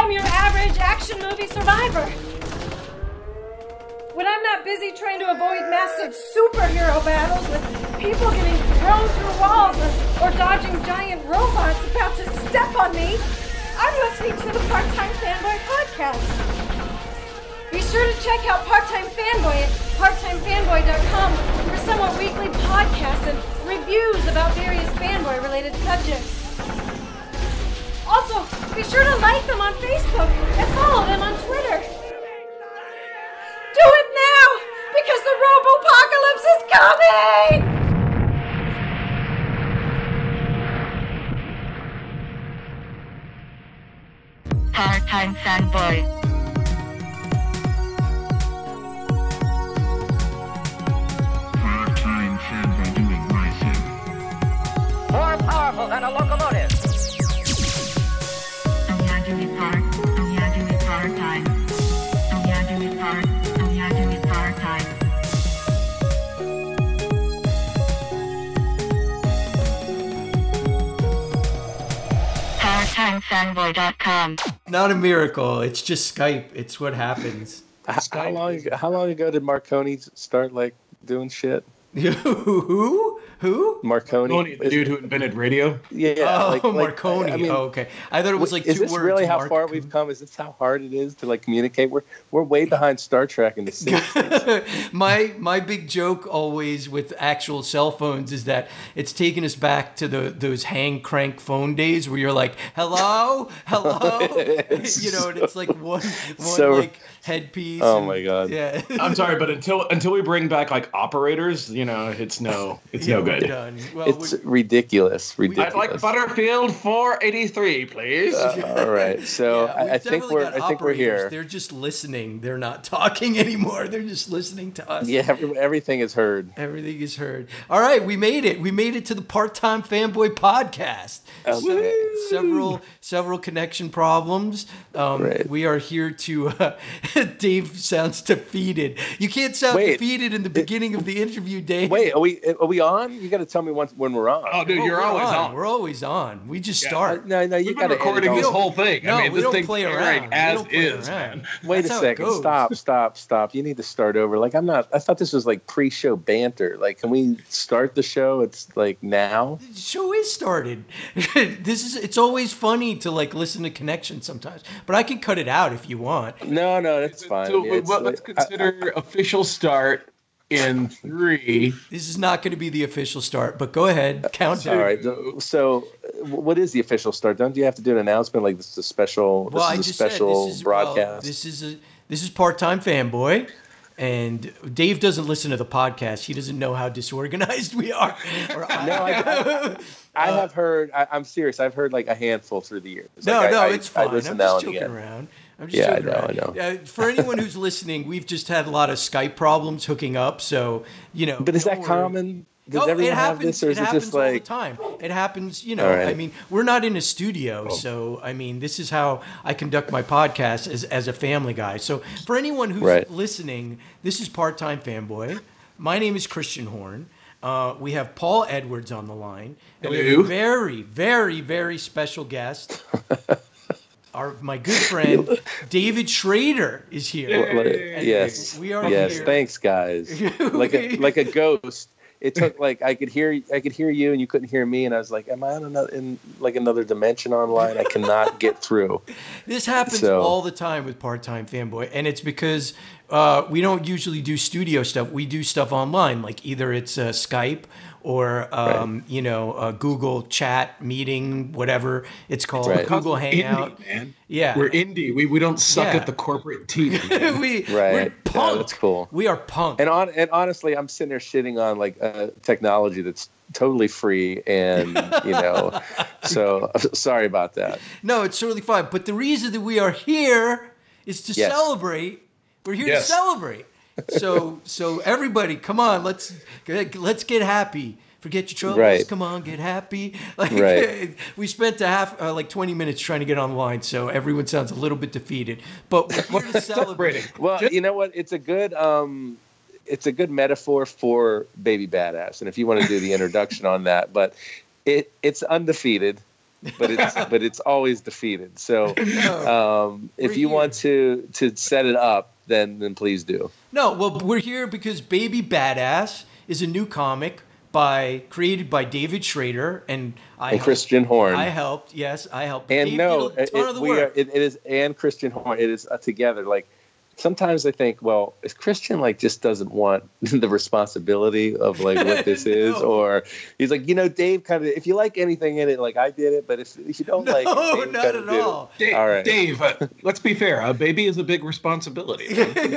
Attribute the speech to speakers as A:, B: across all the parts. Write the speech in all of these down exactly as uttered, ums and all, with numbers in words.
A: am your average action movie survivor. When I'm not busy trying to avoid massive superhero battles with people getting thrown through walls or, or dodging giant robots about to step on me, I'm listening to the Part-Time Fanboy podcast. Be sure to check out Part-Time Fanboy at part time fanboy dot com for somewhat weekly podcasts and reviews about various fanboy-related subjects. Also, be sure to like them on Facebook and follow them on Twitter. Do it now, because the Robopocalypse is coming!
B: Part-Time Fanboy.
C: Part-Time Fanboy doing my thing.
D: More powerful than a locomotive.
B: I'm not doing part. I'm not doing part-time. I'm not doing part. I'm not doing part-time. part time fanboy dot com.
E: Not a miracle. It's just Skype. It's what happens.
F: How, how long? Ago, how long ago did Marconi start like doing shit?
E: Who? Who?
F: Marconi,
G: Marconi, the dude who invented radio.
F: Yeah.
E: Oh,
F: like, like,
E: Marconi.
F: I mean,
E: oh, okay. I thought it was like
F: is
E: two
F: this
E: words.
F: really how
E: Marc-
F: far we've come? Is this how hard it is to like communicate? We're we're way behind Star Trek in the sixties.
E: my my big joke always with actual cell phones is that it's taken us back to the those hang crank phone days where you're like, hello, hello, you know, and it's like one one
F: So-
E: like headpiece.
F: Oh
E: and-
F: my God.
E: Yeah.
G: I'm sorry, but until until we bring back like operators, you know, it's no, it's
E: Yeah,
G: no
E: we're
G: good.
E: done. Well,
F: It's
E: we-
F: ridiculous. Ridiculous.
G: I'd like Butterfield four eighty-three, please.
F: Uh, all right. So
E: yeah,
F: I,
E: we've
F: I think
E: definitely
F: we're
E: got
F: I think we're
E: operators.
F: here.
E: They're just listening. They're not talking anymore. They're just listening to us.
F: Yeah. Every, everything is heard.
E: Everything is heard. All right, we made it. We made it to the Part-Time Fanboy podcast.
F: Okay.
E: Several several connection problems. Um,
F: Right.
E: We are here to. Uh, Dave sounds defeated. You can't sound
F: Wait.
E: defeated in the beginning of the interview, Dave.
F: Wait. Are we are we on? You got to tell me once when we're on.
G: oh, dude,
E: Oh,
G: you're
E: we're
G: always on.
E: We're always on. We just
G: Yeah.
F: Uh,
E: start.
F: no, no. You
G: We've
F: got
G: been
F: to
G: recording this
E: don't-
G: whole thing.
E: No,
G: I mean,
E: we
G: this
E: don't
G: thing's
E: play
G: airing
E: around. We
G: as
E: don't play
G: is,
E: around.
G: man.
F: Wait
E: That's
F: a
E: how it
F: second.
E: goes.
F: Stop, stop, stop. You need to start over. Like I'm not I thought this was like pre-show banter. Like can we start the show? It's like now.
E: The show is started. This is. It's always funny to like listen to Connection sometimes, but I can cut it out if you want.
F: No, no, that's fine.
G: So
F: Yeah, it's
G: what, let's
F: like-
G: consider official start in three.
E: This is not going to be the official start, but go ahead, count
F: All
E: down.
F: right. So, uh, what is the official start? Don't you have to do an announcement like this is a special?
E: Well, I
F: this is a
E: just
F: special
E: said this is well,
F: broadcast.
E: this is a this is Part-Time Fanboy, and Dave doesn't listen to the podcast. He doesn't know how disorganized we are. Or I,
F: No, I- I have heard. I, I'm serious. I've heard like a handful through the years.
E: no,
F: Like, I-
E: no,
F: I-
E: it's
F: I
E: fine.
F: listen
E: I'm
F: now
E: just
F: and
E: joking
F: again.
E: around. I'm just
F: Yeah, I
E: joking
F: know,
E: around.
F: I know.
E: Uh, for anyone who's listening, we've just had a lot of Skype problems hooking up, so you know.
F: But is
E: don't
F: that
E: worry.
F: common? Does
E: Oh,
F: everyone
E: it
F: have
E: happens.
F: this, or is
E: it
F: it,
E: happens
F: just
E: all the
F: like?
E: time. It happens, you know.
F: All right.
E: I mean, we're not in a studio, so I mean, this is how I conduct my podcast as as a family guy. So for anyone who's
F: Right.
E: listening, this is Part-Time Fanboy. My name is Christian Horn. Uh, we have Paul Edwards on the line. And we have
G: Hello.
E: a very, very, very special guest. Our my good friend David Schrader is here.
F: Well,
E: And
F: yes.
E: we are
F: Yes.
E: here.
F: Thanks, guys. Like a like a ghost. It took like I could hear I could hear you and you couldn't hear me, and I was like, "Am I on another in like another dimension online? I cannot get through."
E: This happens
F: So-
E: all the time with Part-Time Fanboy, and it's because uh, we don't usually do studio stuff. We do stuff online, like either it's uh, Skype or um, you know uh, Google Chat meeting, whatever it's called,
F: Right.
E: Google
G: Indie,
E: Hangout.
G: man.
E: Yeah,
G: We're indie. We we don't suck
E: Yeah.
G: at the corporate team.
E: we
F: Right.
E: we're
F: Yeah,
E: punk.
F: that's cool.
E: We are punk.
F: And on and honestly, I'm sitting there shitting on like uh, technology that's totally free, and you know, so sorry about that.
E: No, it's totally fine. But the reason that we are here is to
F: Yes.
E: celebrate. We're here
G: Yes.
E: to celebrate. So, so everybody, come on, let's let's get happy. Forget your troubles.
F: Right.
E: Come on, get happy. Like
F: Right.
E: we spent a half, uh, like twenty minutes trying to get online, so everyone sounds a little bit defeated. But we're here to celebrate.
F: Well,
G: Just-
F: you know what? It's a good um, it's a good metaphor for Baby Badass, and if you want to do the introduction on that, but it it's undefeated. but it's but it's always defeated. So um, if
E: We're
F: you
E: here.
F: want to to set it up, then then please do.
E: No, well, we're here because Baby Badass is a new comic by created by David Schrader and I
F: And
E: helped-
F: Christian Horn.
E: I helped. Yes, I helped.
F: And
E: Dave
F: no,
E: did a
F: it,
E: ton
F: it-
E: of the
F: we are,
E: work.
F: it, it is and Christian Horn. It is uh, together. Like sometimes I think, well, is Christian like just doesn't want the responsibility of like what this is,
E: No.
F: or he's like, you know, Dave kind of. If you like anything in it, like I did it, but if, if you don't like, it,
E: No,
F: Dave
E: not
F: kinda
E: at
F: did it.
E: all.
G: Dave,
F: All right.
G: Dave uh, let's be fair. A baby is a big responsibility.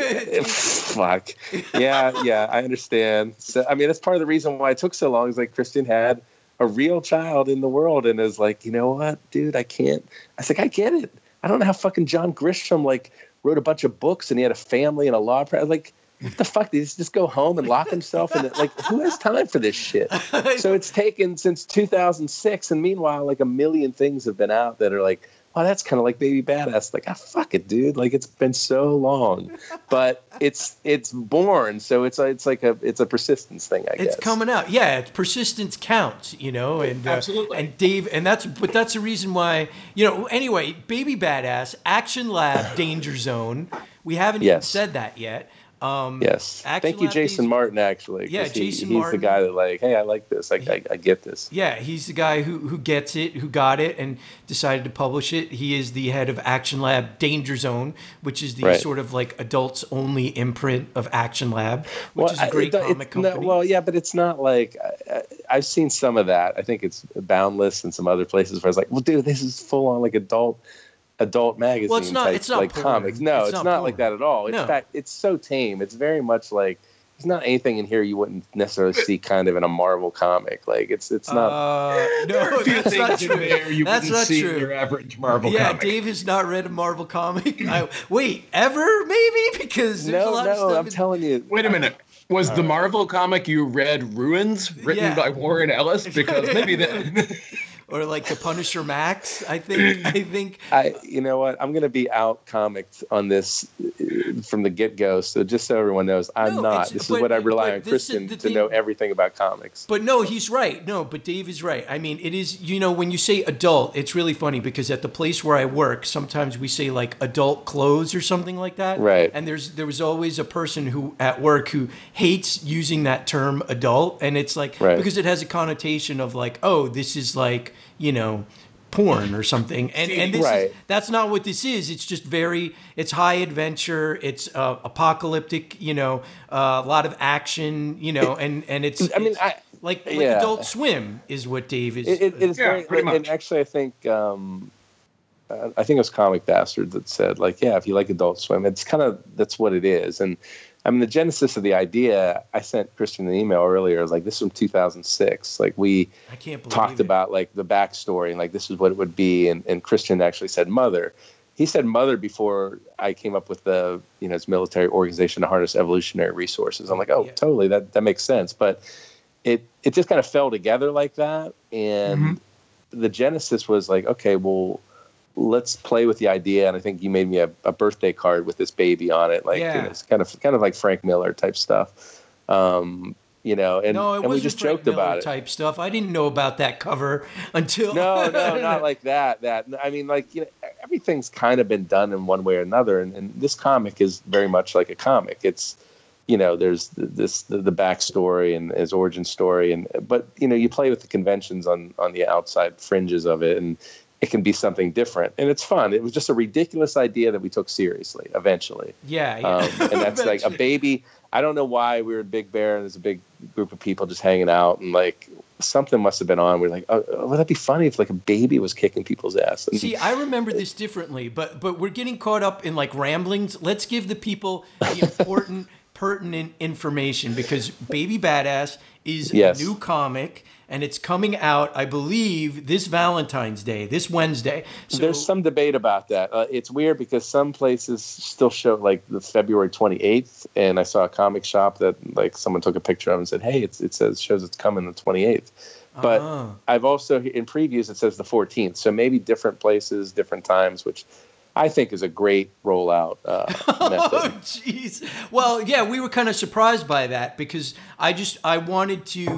F: Fuck. Yeah, yeah, I understand. So, I mean, that's part of the reason why it took so long. Is like Christian had a real child in the world and is like, you know what, dude, I can't. I was like, I get it. I don't know how fucking John Grisham like wrote a bunch of books and he had a family and a law practice. Like, what the fuck? Did he just go home and lock himself in it? Like, who has time for this shit? So it's taken since two thousand six, and meanwhile, like a million things have been out that are like, wow, that's kind of like Baby Badass. Like, ah, fuck it, dude. Like, it's been so long, but it's it's born. So it's a, it's like a it's a persistence thing, I guess.
E: It's coming out. Yeah, it's persistence counts, you know, and uh,
G: Absolutely.
E: And Dave, and that's but that's the reason why, you know. Anyway, Baby Badass, Action Lab, Danger Zone. We haven't even
F: Yes.
E: said that yet. Um,
F: Yes.
E: Action
F: Thank you,
E: Lab
F: Jason
E: Danger-
F: Martin. Actually, 'cause
E: Yeah,
F: he,
E: Jason
F: he's
E: Martin.
F: the guy that like, hey, I like this. I, I, I get this.
E: Yeah, he's the guy who, who gets it, who got it, and decided to publish it. He is the head of Action Lab Danger Zone, which is the
F: Right.
E: sort of like adults only imprint of Action Lab, which is a
F: I-
E: great
F: it-
E: comic
F: it's not-
E: company.
F: well, yeah, but it's not like I, I- I've seen some of that. I think it's Boundless and some other places where it's like, well, dude, this is full on like adult adult magazine.
E: Well, it's not-
F: type,
E: it's not
F: like
E: porn.
F: comics. No,
E: It's
F: it's,
E: not
F: not, like
E: porn.
F: that at all. In
E: No.
F: fact, it's so tame. It's very much like there's not anything in here you wouldn't necessarily see kind of in a Marvel comic. Like it's it's not.
E: Uh,
G: There are
E: no,
G: a few
E: that's not
G: things in
E: true.
G: there you
E: That's
G: wouldn't
E: not
G: see
E: true.
G: in your average Marvel
E: Yeah,
G: comic.
E: Dave has not read a Marvel comic. I, wait, ever maybe? Because there's a
F: no,
E: lot of
F: no,
E: stuff.
F: I'm
E: in-
F: telling you.
G: Wait a minute. Was the Marvel comic you read Ruins, written
E: Yeah.
G: by Warren Ellis? Because maybe that.
E: or like the Punisher Max. I think. I think.
F: I, you know what? I'm going to be out comicked on this uh, from the get go. So just so everyone knows, I'm
E: No,
F: not.
E: it's-
F: This is
E: but-
F: what I rely
E: but
F: on
E: this is
F: Christian
E: the
F: to
E: thing-
F: know everything about comics.
E: But no, he's right. No, but Dave is right. I mean, it is, you know, when you say adult, it's really funny because at the place where I work, sometimes we say like adult clothes or something like that.
F: Right.
E: And there's there was always a person who at work who hates using that term adult. And it's like,
F: Right.
E: because it has a connotation of like, oh, this is like, you know, porn or something. And and this
F: Right.
E: is, that's not what this is. It's just very, it's high adventure. It's uh, apocalyptic, you know, uh, a lot of action, you know, and, and it's,
F: I mean,
E: it's
F: I-
E: like, like
F: yeah.
E: Adult Swim is what Dave is.
F: It, it, it is
G: Yeah,
F: very,
G: pretty
F: and
G: much.
F: actually, I think um, uh, I think it was Comic Bastard that said like, yeah, if you like Adult Swim, it's kind of that's what it is. And I mean, the genesis of the idea, I sent Christian an email earlier. I was like, this is from two thousand six. Like we
E: I can't believe
F: talked
E: it.
F: about like the backstory and like this is what it would be. And, and Christian actually said mother. He said mother before I came up with the, you know, his military organization to harness evolutionary resources. I'm like, oh,
E: Yeah.
F: totally. That, that makes sense. But it, it just kind of fell together like that. And the genesis was like, okay, well, let's play with the idea. And I think you made me a, a birthday card with this baby on it. Like,
E: Yeah.
F: you know, it's kind of, kind of like Frank Miller type stuff. Um, you know, and,
E: No, it
F: and we
E: wasn't
F: just
E: Frank
F: joked
E: Miller
F: about it.
E: type stuff. I didn't know about that cover until
F: No, no, not like that. That I mean, like you know, everything's kind of been done in one way or another, and, and this comic is very much like a comic. It's you know, there's this the, the backstory and his origin story, and but you know, you play with the conventions on on the outside fringes of it, and it can be something different, and it's fun. It was just a ridiculous idea that we took seriously eventually.
E: Yeah, yeah.
F: Um, and that's like a
E: Eventually.
F: baby. I don't know why we were at Big Bear and there's a big group of people just hanging out and like something must have been on. We're like, oh, would that be funny if like a baby was kicking people's ass? And
E: See, I remember this differently, but but we're getting caught up in like ramblings. Let's give the people the important, pertinent information because Baby Badass is
F: Yes.
E: a new comic and it's coming out, I believe, this Valentine's Day, this Wednesday. So
F: there's some debate about that. Uh, it's weird because some places still show like the February twenty-eighth, and I saw a comic shop that like someone took a picture of and said, "Hey, it's, it says shows it's coming the twenty-eighth." But
E: Oh.
F: I've also in previews it says the fourteenth, so maybe different places, different times, which I think is a great rollout uh,
E: Oh,
F: method.
E: jeez. Well, yeah, we were kind of surprised by that because I just I wanted to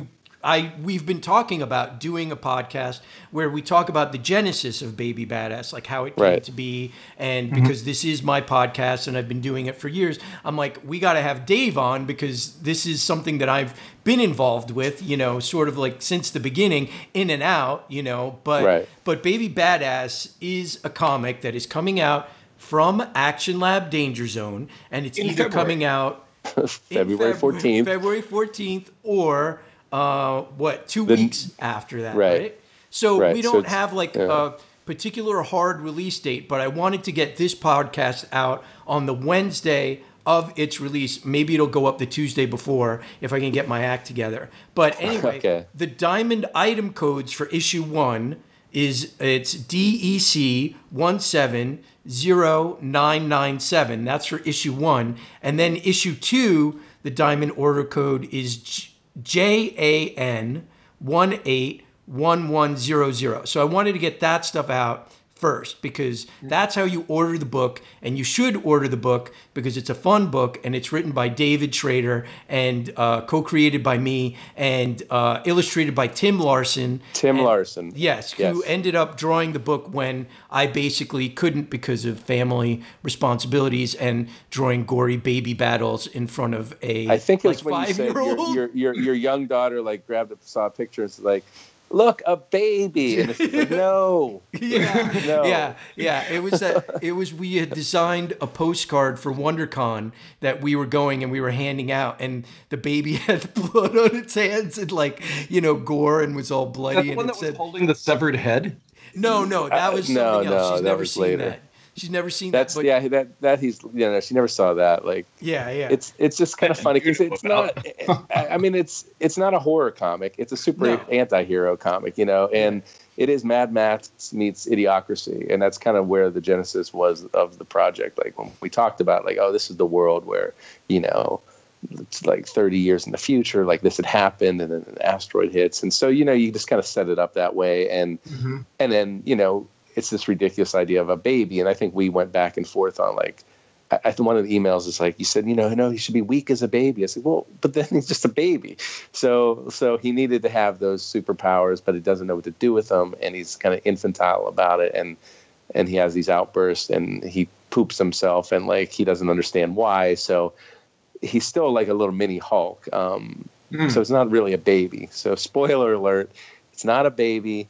E: I we've been talking about doing a podcast where we talk about the genesis of Baby Badass, like how it came
F: Right.
E: to be, and because this is my podcast and I've been doing it for years, I'm like, we got to have Dave on because this is something that I've been involved with, you know, sort of like since the beginning, in and out, you know. But
F: Right.
E: but Baby Badass is a comic that is coming out from Action Lab Danger Zone, and it's
G: In
E: either
G: February.
E: coming out in
F: February
E: Feb-
F: fourteenth.
E: February fourteenth, or uh, what, two
F: The-
E: weeks after that, right?
F: Right.
E: So
F: Right,
E: we
F: so
E: don't
F: it's-
E: have like
F: yeah.
E: a particular hard release date, but I wanted to get this podcast out on the Wednesday of its release. Maybe it'll go up the Tuesday before if I can get my act together. But anyway,
F: Okay.
E: the diamond item codes for issue one is it's D E C one seven zero nine nine seven. That's for issue one. And then issue two, the diamond order code is J A N one eight one one zero zero. So I wanted to get that stuff out first because that's how you order the book, and you should order the book because it's a fun book and it's written by David Schrader and uh, co-created by me and uh, illustrated by Tim Larson.
F: Tim
E: And-
F: Larson.
E: Yes,
F: Yes.
E: who ended up drawing the book when I basically couldn't because of family responsibilities and drawing gory baby battles in front of a
F: I think it was
E: like,
F: when you said your,
E: five-year-old.
F: your your your young daughter like grabbed up, saw a picture and was like, "Look, a baby," and it's like, no,
E: Yeah,
F: No.
E: yeah, yeah. It was that. It was we had designed a postcard for WonderCon that we were going and we were handing out, and the baby had blood on its hands and like you know gore and was all bloody.
G: That's the
E: and
G: one
E: it
G: that was
E: said,
G: holding the severed head.
E: "No, no, that was
F: Uh, no,
E: something else.
F: no,
E: She's
F: that
E: never
F: was
E: seen
F: later.
E: that. She's never seen
F: that's
E: that." But
F: yeah, that that he's you know she never saw that. Like
E: yeah, yeah.
F: it's it's just kind of funny because it's not. I I mean, it's it's not a horror comic. It's a super
E: No.
F: anti-hero comic, you know, and it is Mad Max meets Idiocracy, and that's kind of where the genesis was of the project. Like when we talked about, like, oh, this is the world where you know. It's like thirty years in the future, like this had happened, and then an asteroid hits, and so you know you just kind of set it up that way, and and then you know it's this ridiculous idea of a baby, and I think we went back and forth on like, I, I think one of the emails is like, you said, you know, no, he should be weak as a baby. I said, well, but then he's just a baby, so so he needed to have those superpowers, but he doesn't know what to do with them, and he's kind of infantile about it, and and he has these outbursts, and he poops himself, and like he doesn't understand why, so. He's still like a little mini Hulk. Um,
G: Mm.
F: So it's not really a baby. So spoiler alert, it's not a baby.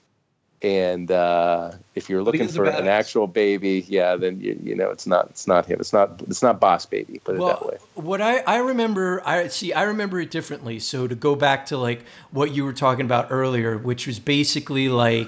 F: And uh, if you're
G: But he
F: looking
G: is a
F: for an
G: badass.
F: actual baby, yeah, then you, you know it's not it's not him. It's not it's not Boss Baby. Put it that way.
E: What I, I remember, I see, I remember it differently. So to go back to like what you were talking about earlier, which was basically like,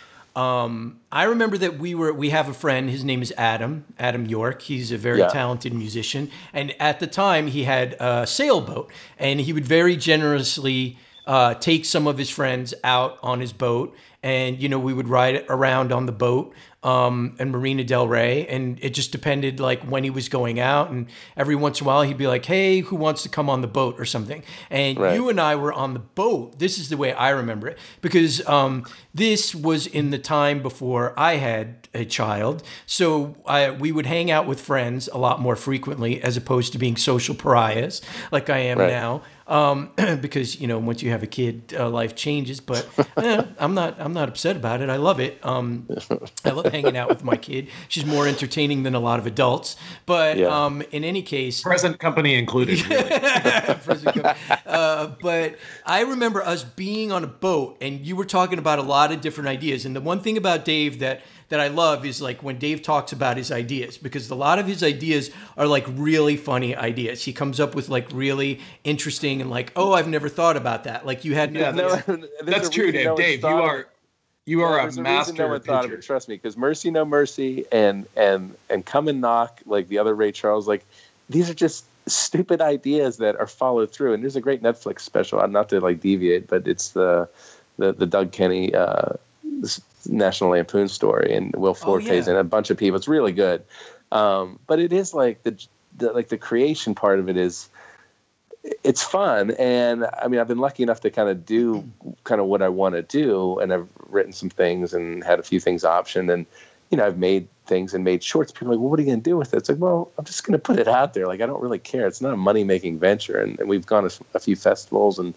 E: um, I remember that we were, we have a friend, his name is Adam, Adam York. He's a very
F: Yeah.
E: talented musician. And at the time he had a sailboat, and he would very generously uh, take some of his friends out on his boat. And, you know, we would ride around on the boat um, in Marina Del Rey. And it just depended, like, when he was going out. And every once in a while, he'd be like, hey, who wants to come on the boat or something? And
F: Right.
E: you and I were on the boat. This is the way I remember it. Because um, this was in the time before I had a child. So I, we would hang out with friends a lot more frequently as opposed to being social pariahs like I am
F: Right.
E: now. Um, because you know, once you have a kid, uh, life changes. But eh, I'm not, I'm not upset about it. I love it. Um, I love hanging out with my kid. She's more entertaining than a lot of adults. But
F: Yeah.
E: um, in any case,
G: Present company included. Really.
E: Prison co- uh, but I remember us being on a boat, and you were talking about a lot of different ideas. And the one thing about Dave that that I love is like when Dave talks about his ideas, because a lot of his ideas are like really funny ideas. He comes up with like really interesting and like, oh, I've never thought about that. Like you had no
G: Yeah,
E: idea.
F: No, there's
G: That's
F: a
G: true,
F: reason
G: Dave.
F: no one's
G: Dave, you
F: thought of
G: are
F: it.
G: you
F: Yeah,
G: are a
F: there's reason
G: master
F: no one thought of
G: pitcher.
F: it. Trust me, because Mercy No Mercy and and and Come and Knock, like the other Ray Charles, like these are just stupid ideas that are followed through. And there's a great Netflix special. Not to like deviate, but it's the the, the Doug Kenny uh, this National Lampoon story, and Will Forte's
E: yeah.
F: and a bunch of people. It's really good. Um, but it is like the, the like the creation part of it is. It's fun, and I mean, I've been lucky enough to kind of do kind of what I want to do, and I've written some things and had a few things optioned, and you know, I've made things and made shorts. People are like, well, what are you going to do with it? It's like, well, I'm just going to put it out there. Like, I don't really care. It's not a money making venture, and, and we've gone to a few festivals, and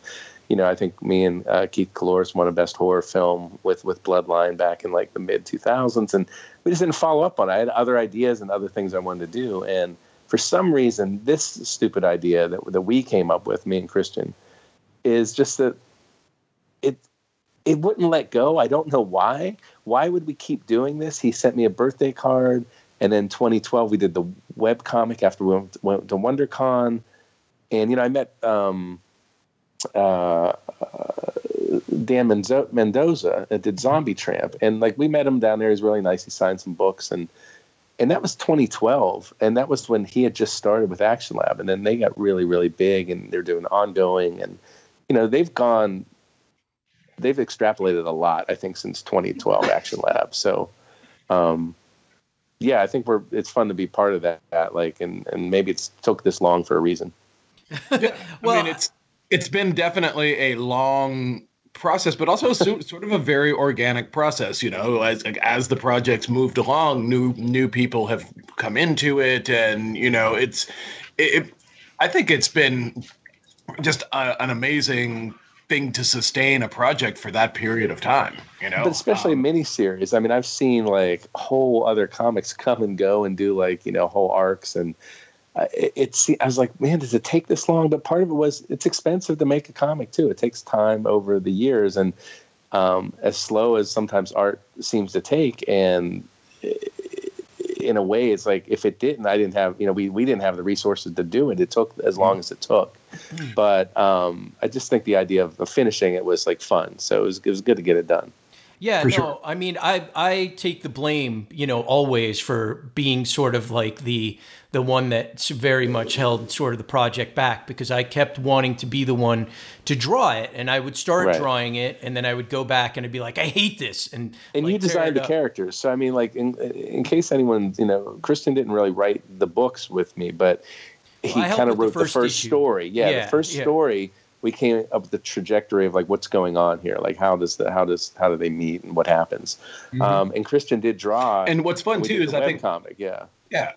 F: you know, I think me and uh, Keith Caloris won a best horror film with, with Bloodline back in like the mid two thousands. And we just didn't follow up on it. I had other ideas and other things I wanted to do. And for some reason, this stupid idea that, that we came up with, me and Christian, is just that it, it wouldn't let go. I don't know why. Why would we keep doing this? He sent me a birthday card. And then twenty twelve, we did the web comic after we went, went to WonderCon. And, you know, I met um, uh, uh, Dan Menzo- Mendoza that did Zombie Tramp. And, like, we met him down there. He's really nice. He signed some books. And and that was twenty twelve. And that was when he had just started with Action Lab. And then they got really, really big. And they're doing ongoing. And, you know, they've gone, they've extrapolated a lot, I think, since twenty twelve Action Lab. So, um, yeah, I think we're, it's fun to be part of that. that like, and, and maybe it's took this long for a reason.
G: Yeah, well, I mean, it's it's been definitely a long process, but also so, sort of a very organic process. You know, as like, as the project's moved along, new new people have come into it, and you know, it's it. it I think it's been just a, an amazing thing to sustain a project for that period of time. You know,
F: but especially
G: um,
F: miniseries. I mean, I've seen like whole other comics come and go and do like you know whole arcs and. Uh, it, it's, I was like, man, does it take this long? But part of it was it's expensive to make a comic too. It takes time over the years, and um, as slow as sometimes art seems to take. And in a way, it's like if it didn't, I didn't have, you know, we we didn't have the resources to do it. It took as long as it took. But um, I just think the idea of, of finishing it was like fun. So it was it was good to get it done.
E: Yeah,
G: For
E: no,
G: sure.
E: I mean, I I take the blame, you know, always for being sort of like the the one that very much held sort of the project back because I kept wanting to be the one to draw it, and I would start
F: Right.
E: drawing it, and then I would go back and I'd be like, I hate this, and
F: And
E: like,
F: you
E: tear
F: designed
E: it
F: the
E: up.
F: characters. So, I mean, like, in in case anyone, you know, Christian didn't really write the books with me, but he
E: Well, I helped
F: kind of
E: with
F: wrote
E: the
F: the
E: first
F: first,
E: issue.
F: story. Yeah,
E: Yeah,
F: the first
E: yeah.
F: story, we came up with the trajectory of, like, what's going on here. Like, how does the, how does, how do they meet and what happens? Um, and Christian did draw.
G: And what's fun
F: we
G: too
F: did
G: is
F: the
G: I think
F: webcomic, yeah.
G: Yeah.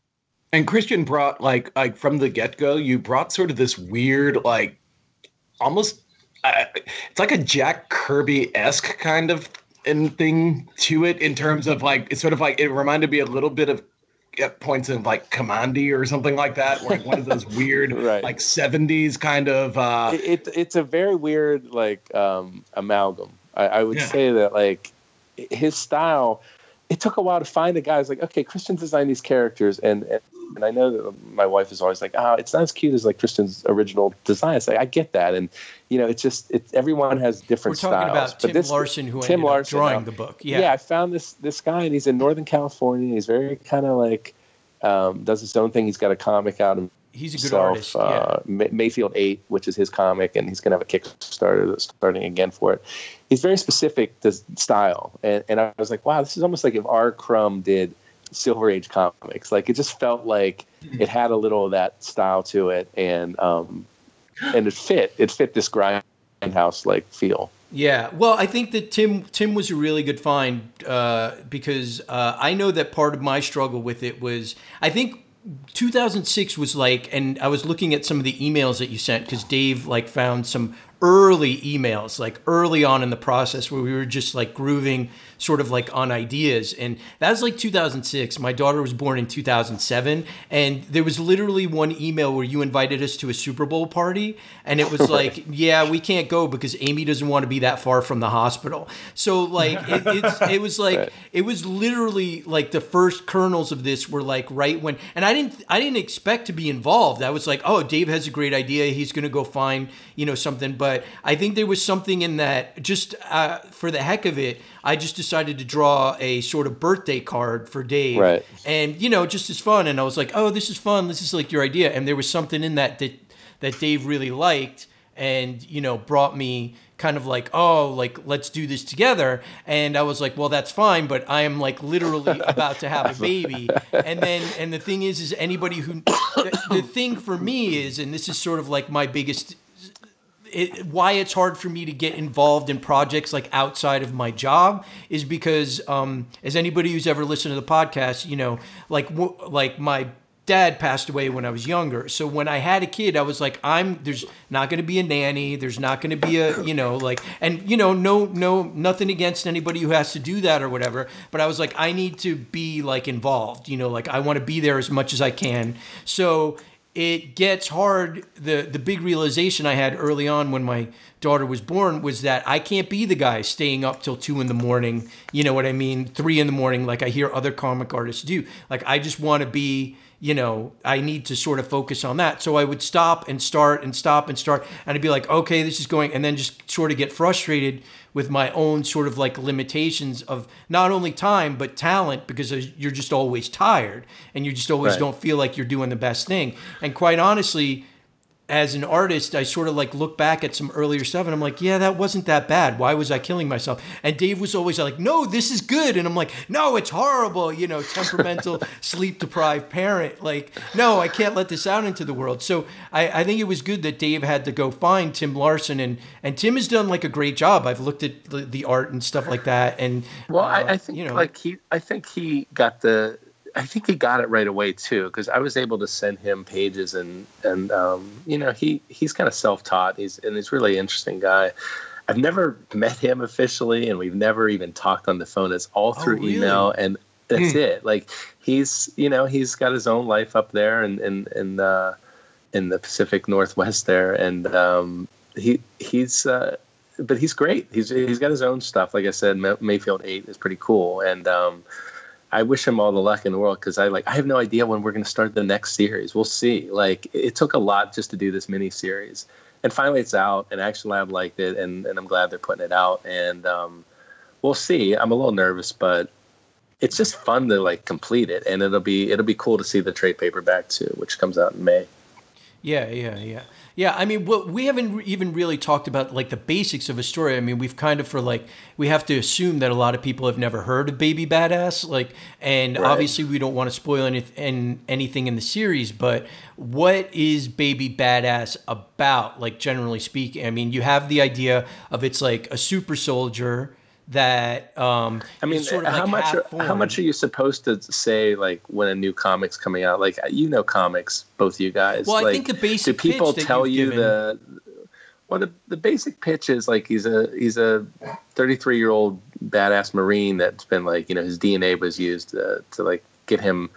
G: And Christian brought like like from the get-go, you brought sort of this weird like almost uh, it's like a Jack Kirby-esque kind of in thing to it in terms of like it's sort of like it reminded me a little bit of at points of like Commandi or something like that, where like one of those weird
F: Right.
G: like seventies kind of uh
F: It, it it's a very weird like um, amalgam. I, I would
G: Yeah.
F: say that like his style. It took a while to find a guy who's like, okay, Christian designed these characters, and and, and I know that my wife is always like, oh, it's not as cute as like Christian's original design. It's like I get that, and you know, it's just it's everyone has
E: We're
F: different
E: talking
F: styles.
E: about
F: but
E: Tim
F: this-
E: Larson, who
F: Tim
E: ended
F: Larson,
E: up drawing
F: now-
E: the book.
F: Yeah.
E: Yeah,
F: I found this this guy, and he's in Northern California. He's very kind of like um, does his own thing. He's got a comic out of
E: he's a good
F: himself,
E: artist.
F: uh, May- Mayfield eight, which is his comic, and he's going to have a Kickstarter that's starting again for it. He's very specific to style, and, and I was like, wow, this is almost like if R. Crumb did Silver Age comics. Like it just felt like it had a little of that style to it, and um, and it fit. It fit this grindhouse like feel.
E: Yeah, well, I think that Tim Tim was a really good find uh, because uh, I know that part of my struggle with it was I think two thousand six was like, and I was looking at some of the emails that you sent because Dave like found some early emails like early on in the process where we were just like grooving sort of like on ideas, and that was like two thousand six. My daughter was born in two thousand seven, and there was literally one email where you invited us to a Super Bowl party, and it was like, yeah, we can't go because Amy doesn't want to be that far from the hospital. So like it, it's, it was like
F: Right.
E: it was literally like the first kernels of this were like right when, and I didn't I didn't expect to be involved. I was like, oh, Dave has a great idea. He's going to go find, you know, something. But I think there was something in that just uh, for the heck of it, I just decided to draw a sort of birthday card for Dave.
F: Right.
E: And, you know, just as fun. And I was like, oh, this is fun. This is like your idea. And there was something in that that, that Dave really liked and, you know, brought me kind of like, oh, like, let's do this together. And I was like, well, that's fine, but I am like literally about to have a baby. And then, and the thing is, is anybody who, the, the thing for me is, and this is sort of like my biggest, it, why it's hard for me to get involved in projects like outside of my job is because, um, as anybody who's ever listened to the podcast, you know, like, w- like my dad passed away when I was younger. So when I had a kid, I was like, I'm, there's not going to be a nanny. There's not going to be a, you know, like, and you know, no, no, nothing against anybody who has to do that or whatever. But I was like, I need to be like involved, you know, like I want to be there as much as I can. So it gets hard. The, the big realization I had early on when my daughter was born was that I can't be the guy staying up till two in the morning. You know what I mean? Three in the morning, like I hear other comic artists do. Like, I just want to be, you know, I need to sort of focus on that. So I would stop and start and stop and start. And I'd be like, okay, this is going, and then just sort of get frustrated with my own sort of like limitations of not only time, but talent, because you're just always tired and you just always
F: right.
E: don't feel like you're doing the best thing. And quite honestly, as an artist, I sort of like look back at some earlier stuff and I'm like, yeah, that wasn't that bad. Why was I killing myself? And Dave was always like, no, this is good. And I'm like, no, it's horrible. You know, temperamental, sleep deprived parent. Like, no, I can't let this out into the world. So I, I think it was good that Dave had to go find Tim Larson, and, and Tim has done like a great job. I've looked at the, the art and stuff like that. And
F: well,
E: uh,
F: I, I think
E: you know,
F: like he, I think he got the, I think he got it right away too, because I was able to send him pages, and and um, you know, he he's kind of self-taught. He's and he's a really interesting guy. I've never met him officially, and we've never even talked on the phone. It's all through
E: oh, really?
F: email, and that's
E: Hmm.
F: it. Like he's you know he's got his own life up there, and in in uh, in the Pacific Northwest there, and um, he he's. Uh, but he's great. He's he's got his own stuff. Like I said, Mayfield eight is pretty cool, and. Um, I wish him all the luck in the world, because I like I have no idea when we're going to start the next series. We'll see. Like, it took a lot just to do this mini series, and finally it's out. And Action Lab liked it, and, and I'm glad they're putting it out. And um, we'll see. I'm a little nervous, but it's just fun to like complete it, and it'll be it'll be cool to see the trade paperback too, which comes out in May.
E: Yeah, yeah, yeah. Yeah, I mean, well, we haven't even really talked about like the basics of a story. I mean, we've kind of for like, we have to assume that a lot of people have never heard of Baby Badass. Like, and
F: Right.
E: obviously we don't want to spoil any, in, anything in the series, but what is Baby Badass about? Like, generally speaking, I mean, you have the idea of it's like a super soldier that um
F: I mean,
E: is sort of
F: how
E: like
F: much are,
E: half-formed.
F: how much are you supposed to say like when a new comic's coming out? Like, you know comics, both you guys.
E: Well, I
F: like,
E: think the basic
F: do people
E: pitch that
F: tell
E: you've
F: you
E: given-
F: the well the, the basic pitch is like he's a he's a thirty-three year old badass Marine that's been like, you know, his D N A was used to, to like get him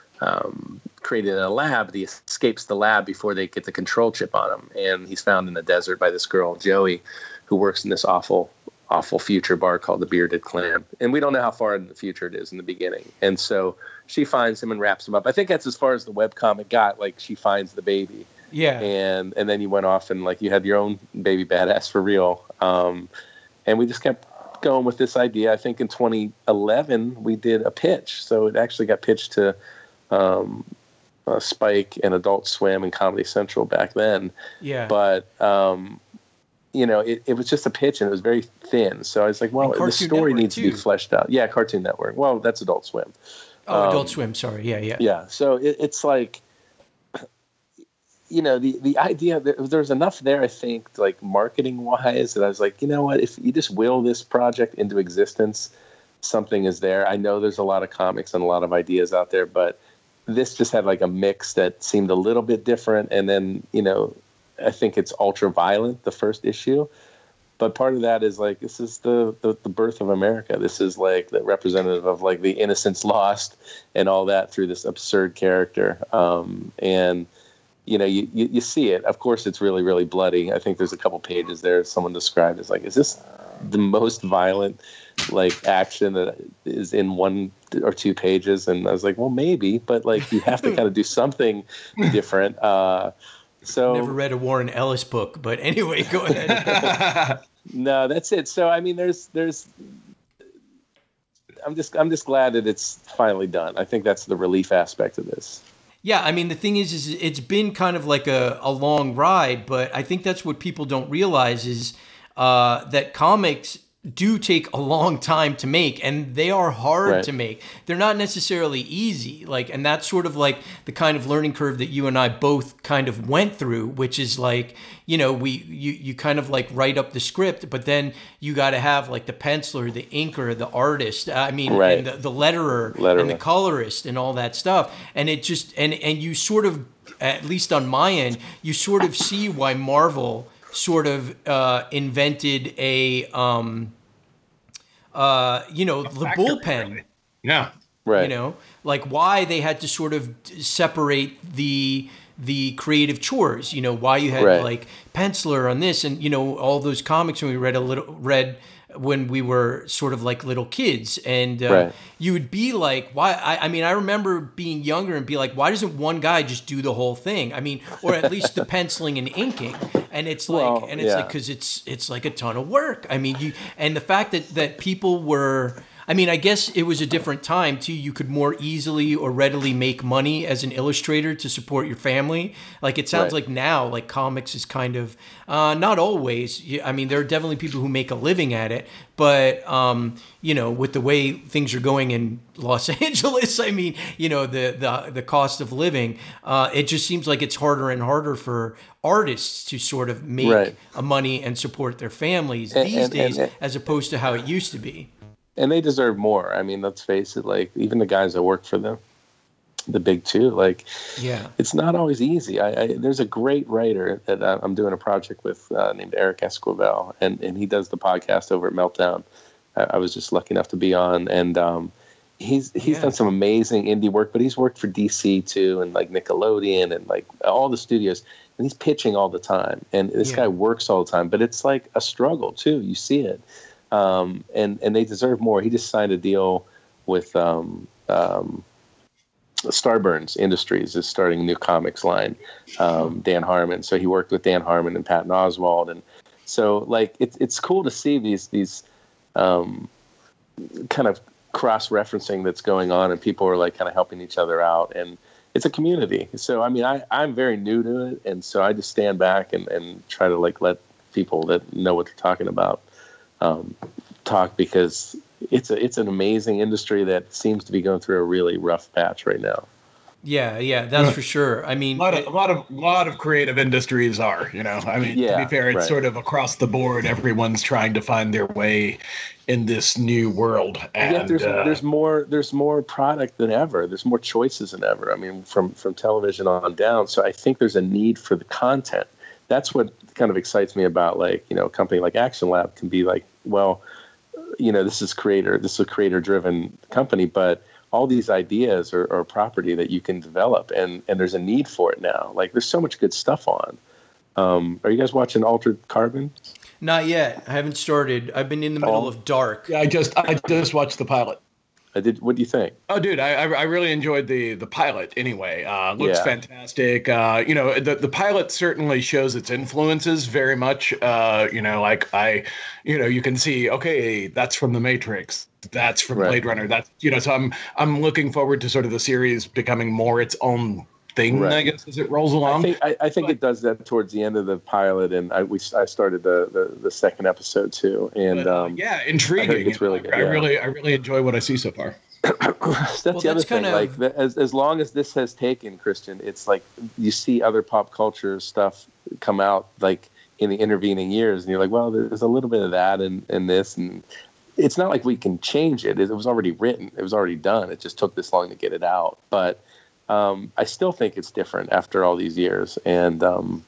F: um, created in a lab. But he escapes the lab before they get the control chip on him, and he's found in the desert by this girl Joey, who works in this awful. awful future bar called the Bearded Clan. And we don't know how far in the future it is in the beginning. And so she finds him and wraps him up. I think that's as far as the webcomic got. Like, she finds the baby.
E: Yeah.
F: And and then you went off and like you had your own Baby Badass for real. Um, and we just kept going with this idea. I think in twenty eleven we did a pitch. So it actually got pitched to um, uh, Spike and Adult Swim and Comedy Central back then.
E: Yeah.
F: But um, you know, it, it was just a pitch and it was very thin. So I was like, well,
E: And
F: the
E: Cartoon
F: story
E: Network,
F: needs to
E: too.
F: be fleshed out. Yeah, Cartoon Network. Well, that's Adult Swim.
E: Oh,
F: Um,
E: Adult Swim. Sorry. Yeah, yeah.
F: Yeah. So it, it's like, you know, the, the idea that there's enough there, I think, like marketing wise, that I was like, you know what, if you just will this project into existence, something is there. I know there's a lot of comics and a lot of ideas out there, but this just had like a mix that seemed a little bit different. And then, you know, I think it's ultra violent, the first issue. But part of that is like, this is the, the, the birth of America. This is like the representative of like the innocence lost and all that through this absurd character. Um, and, you know, you, you, you see it. Of course, it's really, really bloody. I think there's a couple pages there someone described as like, is this the most violent like action that is in one or two pages? And I was like, well, maybe, but like you have to kind of do something different. Uh, So
E: Never read a Warren Ellis book, but anyway, go ahead.
F: No, that's it. So I mean, there's there's. I'm just I'm just glad that it's finally done. I think that's the relief aspect of this.
E: Yeah, I mean, the thing is, is it's been kind of like a, a long ride, but I think that's what people don't realize is uh, that comics do take a long time to make, and they are hard
F: Right.
E: to make. They're not necessarily easy. Like, and that's sort of like the kind of learning curve that you and I both kind of went through, which is like, you know, we you you kind of like write up the script, but then you got to have like the penciler, the inker, the artist. I mean,
F: Right.
E: and the, the letterer,
F: Letterer.
E: and the colorist, and all that stuff. And it just and and you sort of, at least on my end, you sort of see why Marvel sort of uh, invented a, um, uh, you know, the
G: factory,
E: bullpen.
G: really. Yeah.
F: Right.
E: You know, like why they had to sort of separate the the creative chores. You know, why you had
F: Right.
E: like penciler on this, and you know, all those comics when we read a little read when we were sort of like little kids, and uh,
F: Right.
E: you would be like, why? I, I mean, I remember being younger and be like, why doesn't one guy just do the whole thing? I mean, or at least the penciling and inking. And it's like,
F: Well,
E: and it's
F: yeah.
E: like, because it's it's like a ton of work. I mean, you and the fact that that people were. I mean, I guess it was a different time too. You could more easily or readily make money as an illustrator to support your family. Like it sounds
F: Right.
E: like now, like comics is kind of uh, not always. You- I mean, there are definitely people who make a living at it, but um, you know, with the way things are going in Los Angeles, I mean, you know, the the the cost of living, uh, it just seems like it's harder and harder for artists to sort of make
F: Right.
E: a money and support their families
F: And-
E: these
F: and-
E: days,
F: and-
E: as opposed to how it used to be.
F: And they deserve more. I mean, let's face it. Like even the guys that work for them, the big two, like
E: Yeah.
F: it's not always easy. I, I there's a great writer that I- I'm doing a project with uh, named Eric Esquivel, and and he does the podcast over at Meltdown. I, I was just lucky enough to be on, and um, he's he's
E: Yeah.
F: done some amazing indie work, but he's worked for D C too, and like Nickelodeon, and like all the studios, and he's pitching all the time. And this
E: Yeah.
F: guy works all the time, but it's like a struggle too. You see it. Um, and, and they deserve more. He just signed a deal with um, um, Starburns Industries is starting a new comics line, um, Dan Harmon. So he worked with Dan Harmon and Patton Oswalt. And so like, it's, it's cool to see these, these um, kind of cross-referencing that's going on, and people are like kind of helping each other out. And it's a community. So, I mean, I, I'm very new to it. And so I just stand back and, and try to like let people that know what they're talking about Um, talk, because it's a it's an amazing industry that seems to be going through a really rough patch right now.
E: Yeah, yeah, that's for sure. I mean,
G: A lot of
E: it-
G: a lot of lot of creative industries are, you know. I mean, to
F: Yeah,
G: be fair, it's
F: right.
G: sort of across the board. Everyone's trying to find their way in this new world, and
F: Yet there's
G: uh,
F: there's more there's more product than ever. There's more choices than ever. I mean, from from television on down. So I think there's a need for the content. That's what kind of excites me about, like, you know, a company like Action Lab can be like, well, you know, this is creator, this is a creator driven company, but all these ideas are, are property that you can develop, and, and there's a need for it now. Like there's so much good stuff on. Um, are you guys watching Altered Carbon?
E: not yet. I haven't started. I've been in the middle
F: Oh.
E: of Dark.
G: yeah, I just I just watched the pilot.
F: I did. What do you think?
G: Oh, dude, I I I really enjoyed the the pilot. Anyway, uh, looks
F: Yeah.
G: fantastic. Uh, you know, the the pilot certainly shows its influences very much. Uh, you know, like I, you know, you can see, okay, that's from The Matrix. That's from
F: Right.
G: Blade Runner. That's, you know, so I'm I'm looking forward to sort of the series becoming more its own thing,
F: Right.
G: I guess, as it rolls
F: I
G: along.
F: think I, I think it does that towards the end of the pilot, and I we I started the the, the second episode too, and
G: But, uh,
F: um,
G: yeah,
F: I heard
G: intriguing.
F: it's really good,
G: I
F: yeah.
G: really I really enjoy what I see so far.
F: that's
E: Well,
F: the other
E: that's
F: thing.
E: kind of-
F: Like the, as as long as this has taken, Christian, it's like you see other pop culture stuff come out like in the intervening years, and you're like, well, there's a little bit of that and and this, and it's not like we can change it. It was already written. It was already done. It just took this long to get it out, but. Um, I still think it's different after all these years, and um,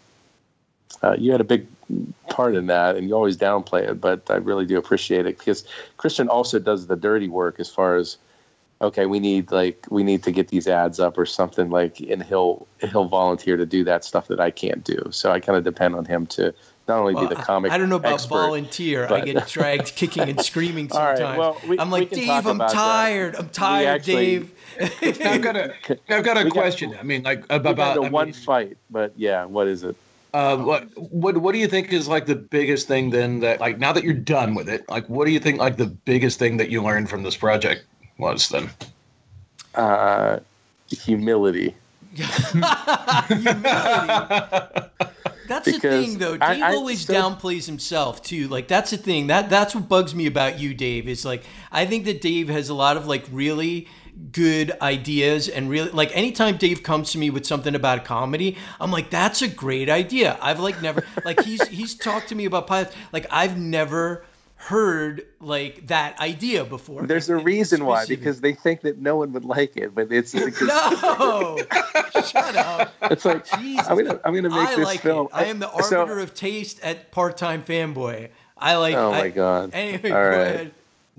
F: uh, you had a big part in that, and you always downplay it, but I really do appreciate it, because Christian also does the dirty work as far as, okay, we need like we need to get these ads up or something, like, and he'll he'll volunteer to do that stuff that I can't do. So I kind of depend on him to not only
E: Well,
F: be the comic
E: I don't know about
F: expert,
E: volunteer. I
F: but-
E: get dragged kicking and screaming
F: All right,
E: sometimes.
F: well, we-
E: I'm
F: we
E: like,
F: can
E: Dave,
F: talk
E: I'm
F: about that.
E: tired. I'm tired,
F: actually-
E: Dave.
G: I've got a I've got a
F: We got-
G: question. I mean, like
F: We
G: about
F: got
G: I
F: into one
G: mean,
F: fight, but yeah, what is it?
G: Uh, what what what do you think is like the biggest thing then, that like now that you're done with it, like what do you think like the biggest thing that you learned from this project was then?
F: Uh, humility.
E: Humility. That's the thing, though. Dave I, I always still... downplays himself too. Like that's the thing. That that's what bugs me about you, Dave. Is like I think that Dave has a lot of like really good ideas and really like anytime Dave comes to me with something about comedy, I'm like, that's a great idea. I've like never like he's he's talked to me about pilots. Like I've never heard like that idea before.
F: There's a reason why, because they think that no one would like it, but it's because
E: no. Shut up.
F: It's like Jesus. I'm gonna I'm gonna make
E: I
F: this
E: like
F: film.
E: It. I am the arbiter so, of taste at Part-Time Fanboy. I like.
F: Oh my
E: I,
F: god.
E: Anyway,
F: all right.
E: Ahead.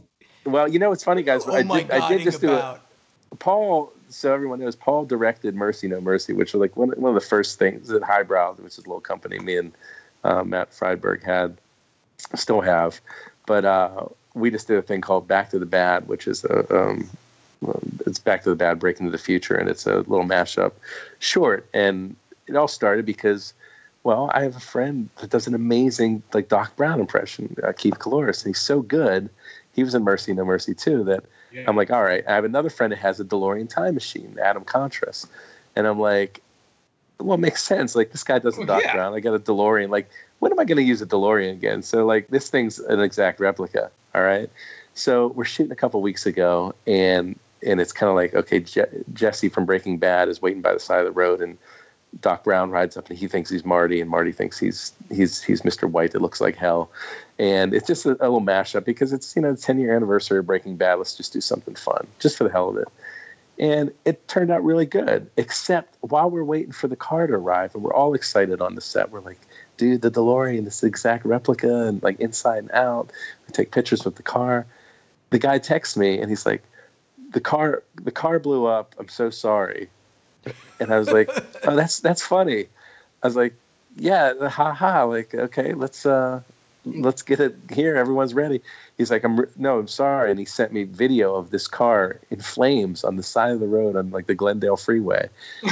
F: Well, you know what's funny, guys?
E: Oh
F: I
E: my
F: did,
E: god.
F: I did just
E: about.
F: do it. Paul. So everyone knows, Paul directed Mercy No Mercy, which was like one one of the first things at Highbrow, which is a little company me and uh, Matt Friedberg had, still have. But uh, we just did a thing called Back to the Bad, which is a, um, it's Back to the Bad, Breaking to the Future, and it's a little mashup short. And it all started because, well, I have a friend that does an amazing like Doc Brown impression, uh, Keith Caloris, and he's so good. He was in Mercy No Mercy too. That yeah. I'm like, all right. I have another friend that has a DeLorean time machine, Adam Contras, and I'm like, well, it makes sense. Like this guy does a Doc yeah. Brown. I got a DeLorean. Like, when am I going to use a DeLorean again? So like this thing's an exact replica. All right. So we're shooting a couple weeks ago, and and it's kind of like, okay, Je- Jesse from Breaking Bad is waiting by the side of the road, and Doc Brown rides up, and he thinks he's Marty, and Marty thinks he's he's he's Mister White that looks like hell. And it's just a, a little mashup because it's, you know, the ten-year anniversary of Breaking Bad. Let's just do something fun, just for the hell of it. And it turned out really good, except while we're waiting for the car to arrive, and we're all excited on the set, we're like, dude, the DeLorean, this exact replica, and like inside and out. We take pictures with the car. The guy texts me, and he's like, the car the car blew up. I'm so sorry. And I was like, oh, that's that's funny. I was like, yeah, ha ha. Like, okay, let's uh, let's get it here. Everyone's ready. He's like, I'm re- no, I'm sorry. And he sent me video of this car in flames on the side of the road on like the Glendale Freeway.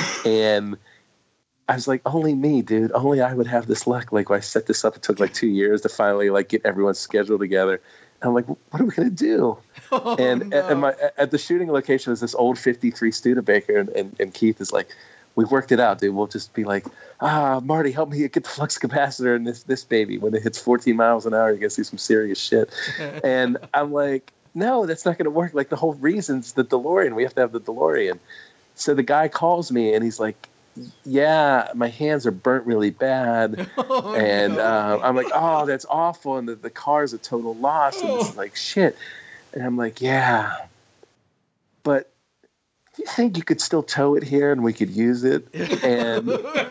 F: And I was like, only me, dude. Only I would have this luck. Like, when I set this up, it took like two years to finally like get everyone's schedule together. And I'm like, what are we gonna do? Oh, and no. and my at the shooting location was this old fifty-three Studebaker, and, and and Keith is like, we've worked it out, dude. We'll just be like, ah, Marty, help me get the flux capacitor in this this baby. When it hits fourteen miles an hour, you guys do some serious shit. And I'm like, no, that's not gonna work. Like the whole reason's the DeLorean. We have to have the DeLorean. So the guy calls me, and he's like, yeah, my hands are burnt really bad. Oh, and no. uh, I'm like, oh, that's awful. And the, the car's a total loss. And it's like, shit. And I'm like, yeah. But do you think you could still tow it here and we could use it? And,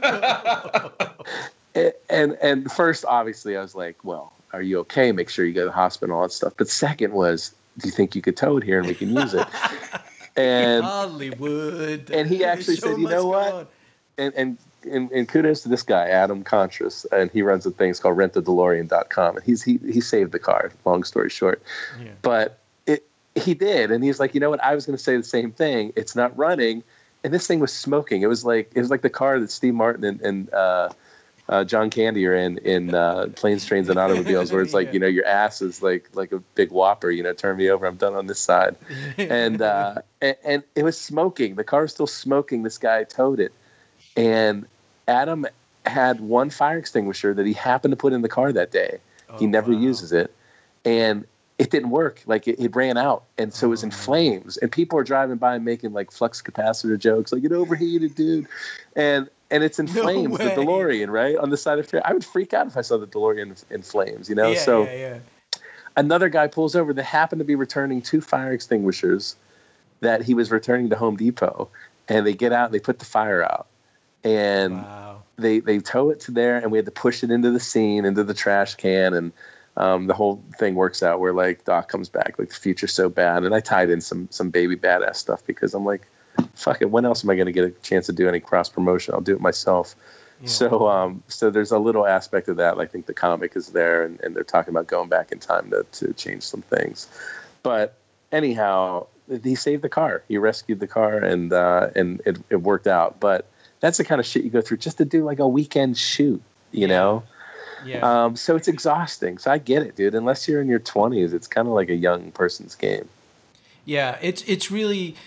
F: and, and first, obviously, I was like, well, are you okay? Make sure you go to the hospital, all that stuff. But second was, do you think you could tow it here and we can use it? And
E: Hollywood.
F: And he actually
E: so
F: said, you know what?
E: On.
F: And, and and and kudos to this guy, Adam Contras, and he runs a thing it's called rent the DeLorean dot com, and he's he he saved the car. Long story short, yeah. But it he did, and he's like, you know what? I was going to say the same thing. It's not running, and this thing was smoking. It was like it was like the car that Steve Martin and, and uh, uh, John Candy are in in uh, Planes, Trains, and Automobiles, where it's like yeah. you know your ass is like like a big whopper. You know, turn me over. I'm done on this side, and uh, and, and it was smoking. The car was still smoking. This guy towed it. And Adam had one fire extinguisher that he happened to put in the car that day. Oh, he never wow. uses it. And it didn't work. Like it, it ran out. And so oh, it was in man. flames. And people are driving by and making like flux capacitor jokes. Like, it overheated, dude. And and it's in no flames, way. The DeLorean, right? On the side of the trail. I would freak out if I saw the DeLorean in flames, you know?
E: Yeah,
F: so
E: yeah, yeah.
F: Another guy pulls over that happened to be returning two fire extinguishers that he was returning to Home Depot. And they get out and they put the fire out. And wow. they, they tow it to there, and we had to push it into the scene, into the trash can, and um, the whole thing works out where, like, Doc comes back, like, the future's so bad. And I tied in some some baby badass stuff because I'm like, fuck it, when else am I going to get a chance to do any cross-promotion? I'll do it myself. Yeah. So um, so there's a little aspect of that. I think the comic is there, and, and they're talking about going back in time to, to change some things. But anyhow, he saved the car. He rescued the car, and, uh, and it, it worked out. But that's the kind of shit you go through just to do like a weekend shoot, you yeah. know? Yeah. Um, so it's exhausting. So I get it, dude. Unless you're in your twenties, it's kind of like a young person's game.
E: Yeah, it's it's really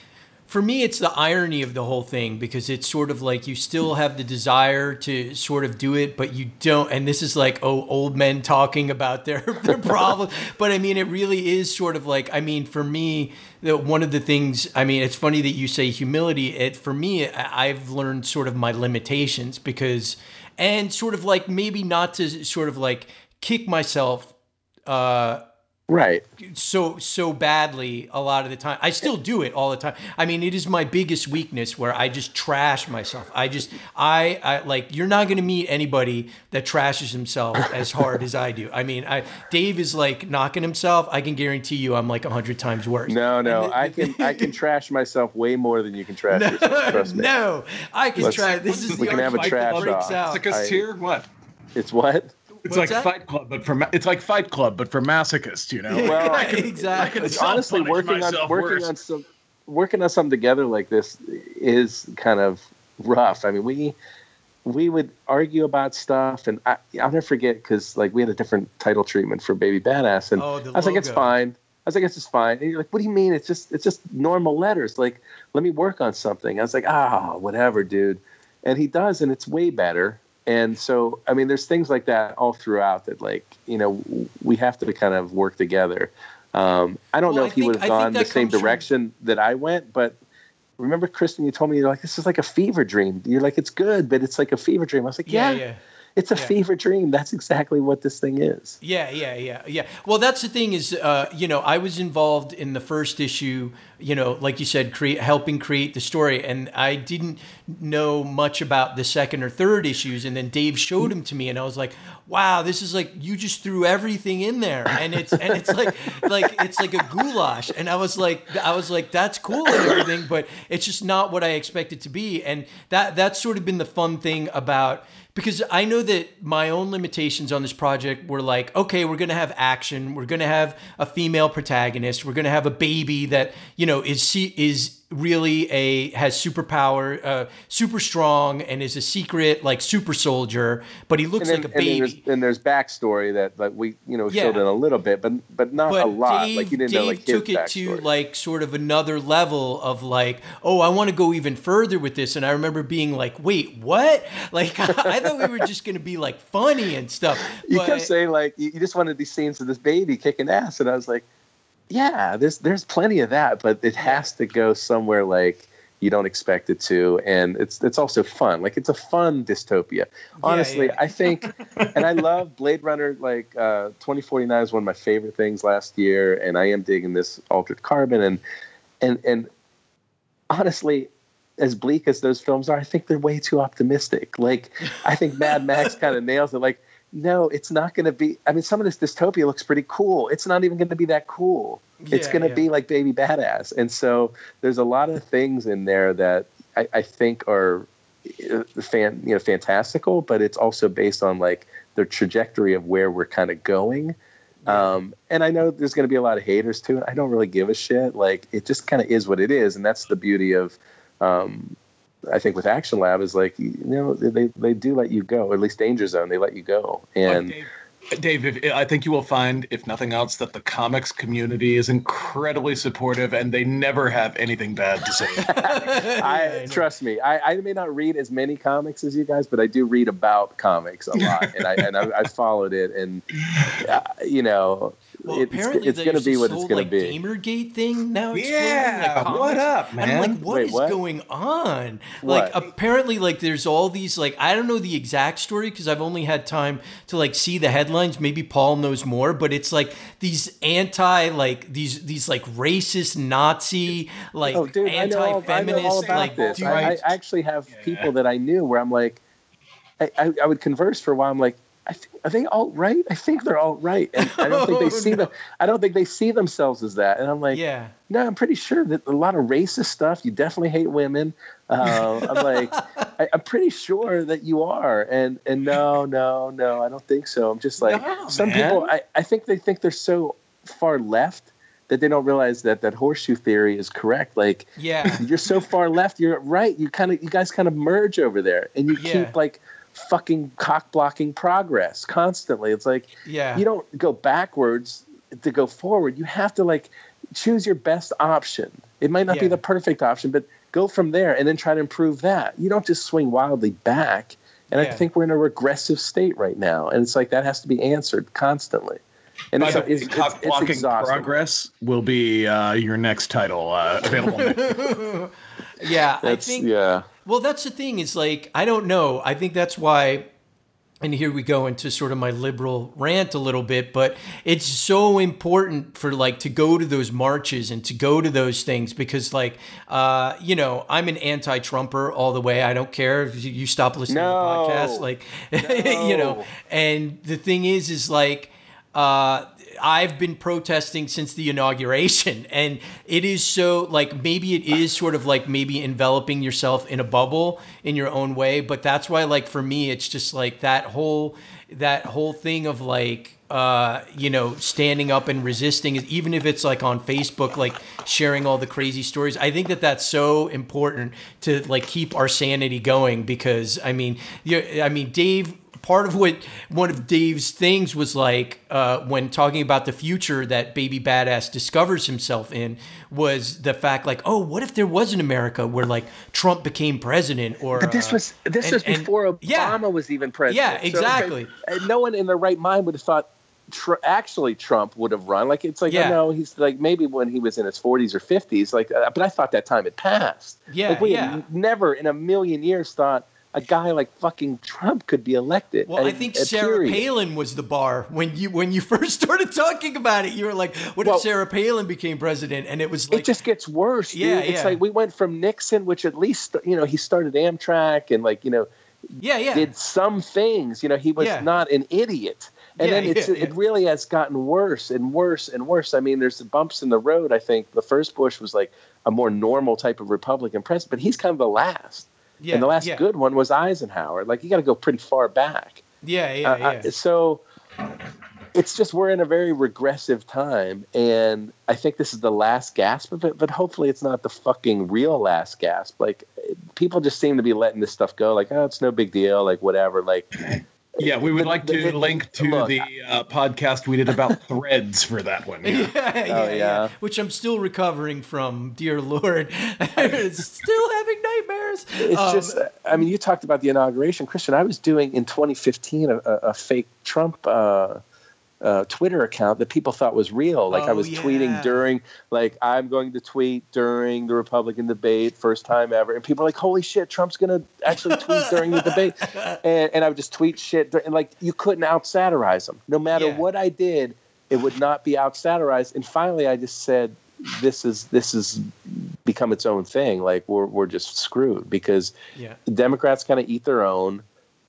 E: for me, it's the irony of the whole thing, because it's sort of like you still have the desire to sort of do it, but you don't. And this is like, oh, old men talking about their, their problems. But I mean, it really is sort of like, I mean, for me, the, one of the things, I mean, it's funny that you say humility. It, for me, I- I've learned sort of my limitations because, and sort of like maybe not to sort of like kick myself, uh,
F: Right.
E: so so badly a lot of the time. I still do it all the time. I mean, it is my biggest weakness where I just trash myself. I just I, I like you're not going to meet anybody that trashes himself as hard as I do. I mean, I Dave is like knocking himself. I can guarantee you I'm like a hundred times worse.
F: No, no,
E: And the-
F: I can I can trash myself way more than you can trash
E: no,
F: yourself. Trust me.
E: no, I can
F: Let's-
E: try. This is
F: we
E: the
F: can have a
E: argument
F: trash
E: that breaks
F: off.
E: out.
G: Masochist
F: I-
G: here? What?
F: It's what?
G: It's
E: What's
G: like
E: that?
G: Fight Club, but for ma- it's like Fight Club, but for masochists. You know.
F: Well,
G: I can-
E: exactly.
G: I can
F: It's honestly
G: self-punish
F: working on
G: myself
F: working
G: worse.
F: on some working on something together like this is kind of rough. I mean, we we would argue about stuff, and I, I'll never forget because like we had a different title treatment for Baby Badass, and
E: Oh, the
F: I was like, it's
E: logo.
F: fine. I was like, it's just fine. And you're like, what do you mean? It's just it's just normal letters. Like, let me work on something. I was like, ah, whatever, dude. And he does, and it's way better. And so, I mean, there's things like that all throughout that, like, you know, we have to kind of work together. Um, I don't
E: Well,
F: know
E: I
F: if he
E: think-
F: would
E: I
F: have
E: think
F: gone the
E: that
F: same
E: comes from-
F: direction that I went, but remember, Kristen, you told me, you're like, this is like a fever dream. You're like, it's good, but it's like a fever dream. I was like,
E: Yeah,
F: yeah,
E: yeah.
F: it's a
E: Yeah.
F: fever dream. That's exactly what this thing is.
E: Yeah, yeah, yeah, yeah. Well, that's the thing is, uh, you know, I was involved in the first issue, you know, like you said, create, helping create the story. And I didn't know much about the second or third issues. And then Dave showed them to me and I was like, wow, this is like, you just threw everything in there. And it's, and it's like, like, it's like a goulash. And I was like, I was like, that's cool and everything, but it's just not what I expected to be. And that, that's sort of been the fun thing about, because I know that my own limitations on this project were like, okay, we're going to have action. We're going to have a female protagonist. We're going to have a baby that, you know, is is really a, has superpower, uh, super strong and is a secret, like super soldier, but he looks
F: And then,
E: like a
F: and then there's,
E: baby.
F: and there's backstory that, that we, you know,
E: Yeah.
F: showed in a little bit, but but not
E: But
F: a lot.
E: Dave,
F: like you didn't
E: Dave
F: know like his
E: took it
F: backstory.
E: to like sort of another level of like, oh, I want to go even further with this. And I remember being like, wait, what? Like, I thought we were just going to be like funny and stuff.
F: You
E: but,
F: kept saying like you you just wanted these scenes of this baby kicking ass, and I was like, yeah, there's there's plenty of that, but it has to go somewhere like you don't expect it to, and it's it's also fun. Like it's a fun dystopia. Honestly,
E: yeah.
F: I think, and I love Blade Runner. Like uh, twenty forty-nine is one of my favorite things last year, and I am digging this Altered Carbon, and and and honestly, as bleak as those films are, I think they're way too optimistic. Like, I think Mad Max kind of nails it. Like, no, it's not going to be. I mean, some of this dystopia looks pretty cool. It's not even going to be that cool. It's
E: Yeah,
F: going to
E: yeah.
F: be like Baby Badass. And so there's a lot of things in there that I, I think are uh, fan, you know, fantastical, but it's also based on like the trajectory of where we're kind of going. Um, and I know there's going to be a lot of haters too. I don't really give a shit. Like, it just kind of is what it is. And that's the beauty of, um, I think with Action Lab is like, you know, they, they do let you go, or at least Danger Zone, they let you go. And
G: Dave, Dave if, I think you will find, if nothing else, that the comics community is incredibly supportive, and they never have anything bad to say.
F: I trust me, I, I may not read as many comics as you guys, but I do read about comics a lot, and I and I, I followed it, and uh, you know,
E: Well,
F: it's,
E: apparently
F: it's going to
E: there's
F: be
E: this
F: what
E: whole,
F: it's going
E: like,
F: to be.
E: Gamergate thing now exploding.
G: Yeah,
E: like, comics.
G: what up,
E: And I'm
G: man?
E: like, what
F: Wait,
E: is
F: what?
E: going on?
F: What?
E: Like, apparently, like, there's all these, like, I don't know the exact story because I've only had time to, like, see the headlines. Maybe Paul knows more, but it's like these anti, like, these, these like, racist Nazi, like,
F: Oh, dude, I know, all, I know
E: anti-feminist,
F: all about
E: like,
F: this.
E: dude.
F: I, I actually have people that I knew where I'm like, I, I, I would converse for a while. I'm like, I th- are they alt right? I think they're alt right, and I don't think they
E: Oh,
F: see
E: no.
F: them. I don't think they see themselves as that. And I'm like,
E: Yeah.
F: no, I'm pretty sure that a lot of racist stuff. You definitely hate women. Uh, I'm like, I, I'm pretty sure that you are. And and no, no, no, I don't think so. I'm just like,
G: No,
F: some
G: man.
F: people. I, I think they think they're so far left that they don't realize that that horseshoe theory is correct. Like,
E: Yeah.
F: you're so far left, you're right. You kind of, you guys kind of merge over there, and you
E: Yeah.
F: keep like fucking cock blocking progress constantly. It's like,
E: Yeah.
F: you don't go backwards to go forward. You have to like choose your best option. It might not
E: Yeah.
F: be the perfect option, but go from there and then try to improve that. You don't just swing wildly back. And
E: Yeah.
F: I think we're in a regressive state right now. And it's like that has to be answered constantly. And
G: By
F: it's,
G: the way,
F: it's, it's,
G: Cock
F: it's
G: Blocking
F: exhausting.
G: Progress will be uh, your next title uh, available next.
E: Yeah, I
F: That's,
E: think.
F: yeah.
E: Well, that's the thing. Is like I don't know. I think that's why. And here we go into sort of my liberal rant a little bit, but it's so important for like to go to those marches and to go to those things because like, uh, you know, I'm an anti-Trumper all the way. I don't care if you you stop listening
F: No.
E: to the podcast, like, you know,
F: No.
E: and the thing is, is like, uh, I've been protesting since the inauguration, and it is so like maybe it is sort of like maybe enveloping yourself in a bubble in your own way, but that's why like for me it's just like that whole that whole thing of like uh you know standing up and resisting is even if it's like on Facebook like sharing all the crazy stories. I think that that's so important to like keep our sanity going because I mean you I mean Dave part of what one of Dave's things was like uh, when talking about the future that Baby Badass discovers himself in was the fact like, oh, what if there was an America where like Trump became president or
F: But this
E: uh,
F: was this
E: and-
F: was
E: and-
F: before Obama
E: yeah.
F: was even president.
E: Yeah,
F: So, like,
E: exactly.
F: and no one in their right mind would have thought tr- actually Trump would have run. Like it's like
E: Yeah.
F: oh no, he's like maybe when he was in his forties or fifties. Like, uh, but I thought that time had passed.
E: Yeah,
F: like we
E: yeah.
F: had never in a million years thought a guy like fucking Trump could be elected.
E: Well, I
F: A-
E: think
F: a
E: Sarah
F: period.
E: Palin was the bar when you when you first started talking about it. You were like, "What
F: Well-
E: if Sarah Palin became president?" And it was like,
F: It just gets worse, dude.
E: Yeah,
F: It's
E: yeah.
F: like we went from Nixon, which at least you know he started Amtrak and like you know
E: yeah, yeah,
F: did some things. You know, he was
E: Yeah.
F: not an idiot. And
E: Yeah,
F: then it's,
E: yeah, yeah.
F: it really has gotten worse and worse and worse. I mean, there's the bumps in the road. I think the first Bush was like a more normal type of Republican president, but he's kind of the last.
E: yeah,
F: and the last
E: yeah.
F: good one was Eisenhower. Like, you got to go pretty far back.
E: Yeah, yeah,
F: Uh,
E: yeah.
F: uh, so it's just we're in a very regressive time. And I think this is the last gasp of it, but hopefully it's not the fucking real last gasp. Like, people just seem to be letting this stuff go. Like, oh, it's no big deal. Like, whatever. Like,
G: Yeah, we would
F: The-
G: like
F: the-
G: to
F: the-
G: link to
F: look,
G: the uh, podcast we did about threads for that one. Yeah.
E: Yeah, yeah,
F: Oh,
E: yeah,
F: yeah.
E: Which I'm still recovering from, dear Lord. Still having nightmares.
F: It's
E: Um,
F: just, I mean, you talked about the inauguration, Christian. I was doing in twenty fifteen a, a, a fake Trump uh, uh, Twitter account that people thought was real. Like I
E: Oh,
F: was
E: yeah.
F: tweeting during, like I'm going to tweet during the Republican debate, first time ever, and people are like, "Holy shit, Trump's going to actually tweet during the debate," and, and I would just tweet shit, dur- and like you couldn't out satirize him. No matter
E: Yeah.
F: what I did, it would not be out satirized. And finally, I just said, "This is this is become its own thing. Like we're we're just screwed because."
E: yeah.
F: The Democrats kind of eat their own,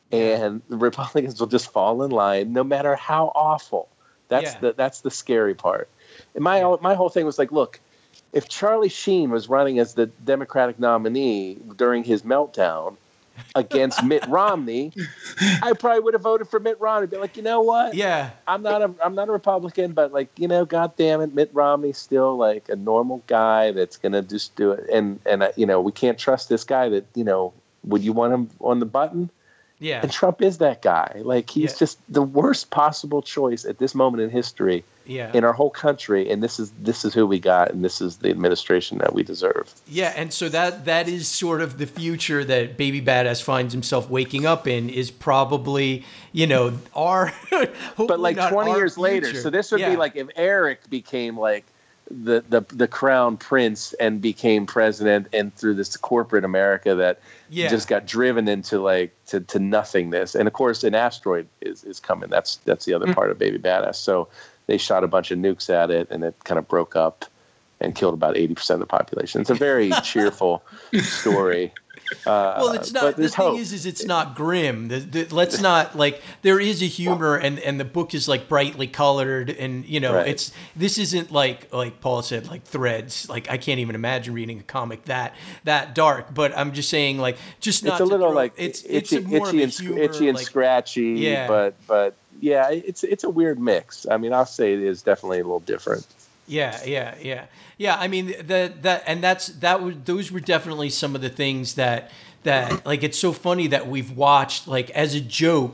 F: and the Republicans will just fall in line, no matter how awful. That's
E: Yeah.
F: the that's the scary part. And my my whole thing was like, look, if Charlie Sheen was running as the Democratic nominee during his meltdown against Mitt Romney, I probably would have voted for Mitt Romney. Be like, you know what?
E: Yeah.
F: I'm not a I'm not a Republican, but like, you know, God damn it, Mitt Romney's still like a normal guy that's gonna just do it. And and uh, you know, we can't trust this guy. That you know, would you want him on the button?
E: Yeah.
F: And Trump is that guy. Like he's
E: Yeah.
F: just the worst possible choice at this moment in history
E: Yeah.
F: in our whole country. And this is this is who we got, and this is the administration that we deserve.
E: Yeah, and so that that is sort of the future that Baby Badass finds himself waking up in is probably, you know, our
F: But like twenty years later, so this would
E: yeah.
F: be like if Eric became like the, the the crown prince and became president, and through this corporate America that
E: Yeah.
F: just got driven into like to, to nothingness. And of course, an asteroid is, is coming. That's that's the other part of Baby Badass. So they shot a bunch of nukes at it, and it kind of broke up and killed about eighty percent of the population. It's a very cheerful story. Uh,
E: Well, it's
F: but
E: not. The
F: there's
E: thing
F: hope.
E: is, is it's not grim. The, the, let's not like. There is a humor, and and the book is like brightly colored, and you know,
F: Right.
E: it's this isn't like like Paul said, like threads. Like I can't even imagine reading a comic that that dark. But I'm just saying, like, just not
F: It's a
E: to
F: little
E: throw-
F: like
E: it's
F: itchy,
E: it's a more
F: itchy,
E: of a
F: and, sc-
E: humor,
F: itchy and
E: like-
F: scratchy.
E: Yeah.
F: But but yeah, it's it's a weird mix. I mean, I'll say it is definitely a little different.
E: Yeah, yeah, yeah, yeah. I mean, that that and that's that was those were definitely some of the things that that like it's so funny that we've watched like as a joke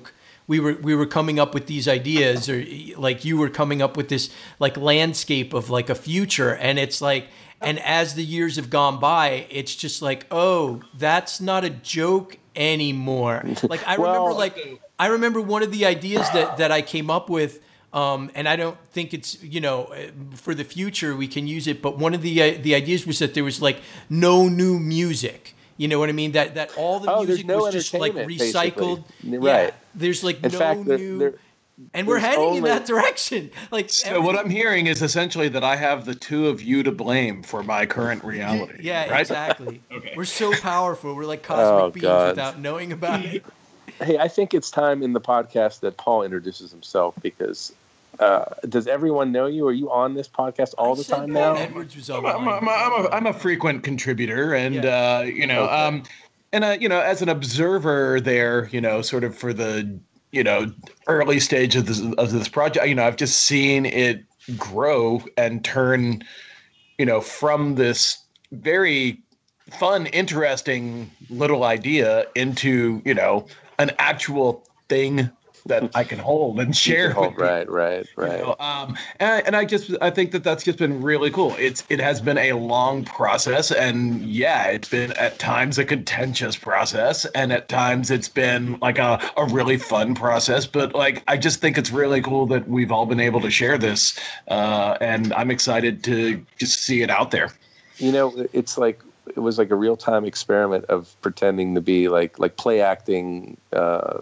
E: we were we were coming up with these ideas, or like you were coming up with this like landscape of like a future, and it's like, and as the years have gone by, it's just like, oh, that's not a joke anymore. Like I
F: Well-
E: remember like I remember one of the ideas that that I came up with. Um, and I don't think it's, you know, for the future we can use it. But one of the uh, the ideas was that there was like no new music. You know what I mean? That that all the
F: Oh, there's
E: music
F: no
E: was just like
F: entertainment,
E: recycled.
F: basically.
E: Yeah,
F: Right.
E: there's like
F: In
E: no
F: fact, there-
E: new,
F: there-
E: and we're
F: there's
E: heading in
F: only-
E: that direction. Like
G: So what I'm hearing is essentially that I have the two of you to blame for my current reality.
E: yeah,
G: right?
E: exactly.
G: Okay.
E: We're so powerful. We're like cosmic
F: Oh,
E: beings
F: God.
E: without knowing about it.
F: Hey, I think it's time in the podcast that Paul introduces himself because uh, does everyone know you? Are you on this podcast all
E: I
F: the
E: said
F: time
E: Paul
F: now?
E: Edwards was on
G: I'm a, I'm, a, I'm, a, I'm a frequent contributor, and
E: Yeah.
G: uh, you know,
F: Okay.
G: um, and uh, you know, as an observer there, you know, sort of for the you know early stage of this of this project, you know, I've just seen it grow and turn, you know, from this very fun, interesting little idea into you know an actual thing that I can hold and share.
F: Oh,
G: with people.
F: right, right, right.
G: You know, um, and, and I just I think that that's just been really cool. It's it has been a long process, and yeah, it's been at times a contentious process, and at times it's been like a, a really fun process. But like I just think it's really cool that we've all been able to share this, uh, and I'm excited to just see it out there.
F: You know, it's like it was like a real time experiment of pretending to be like like play acting uh,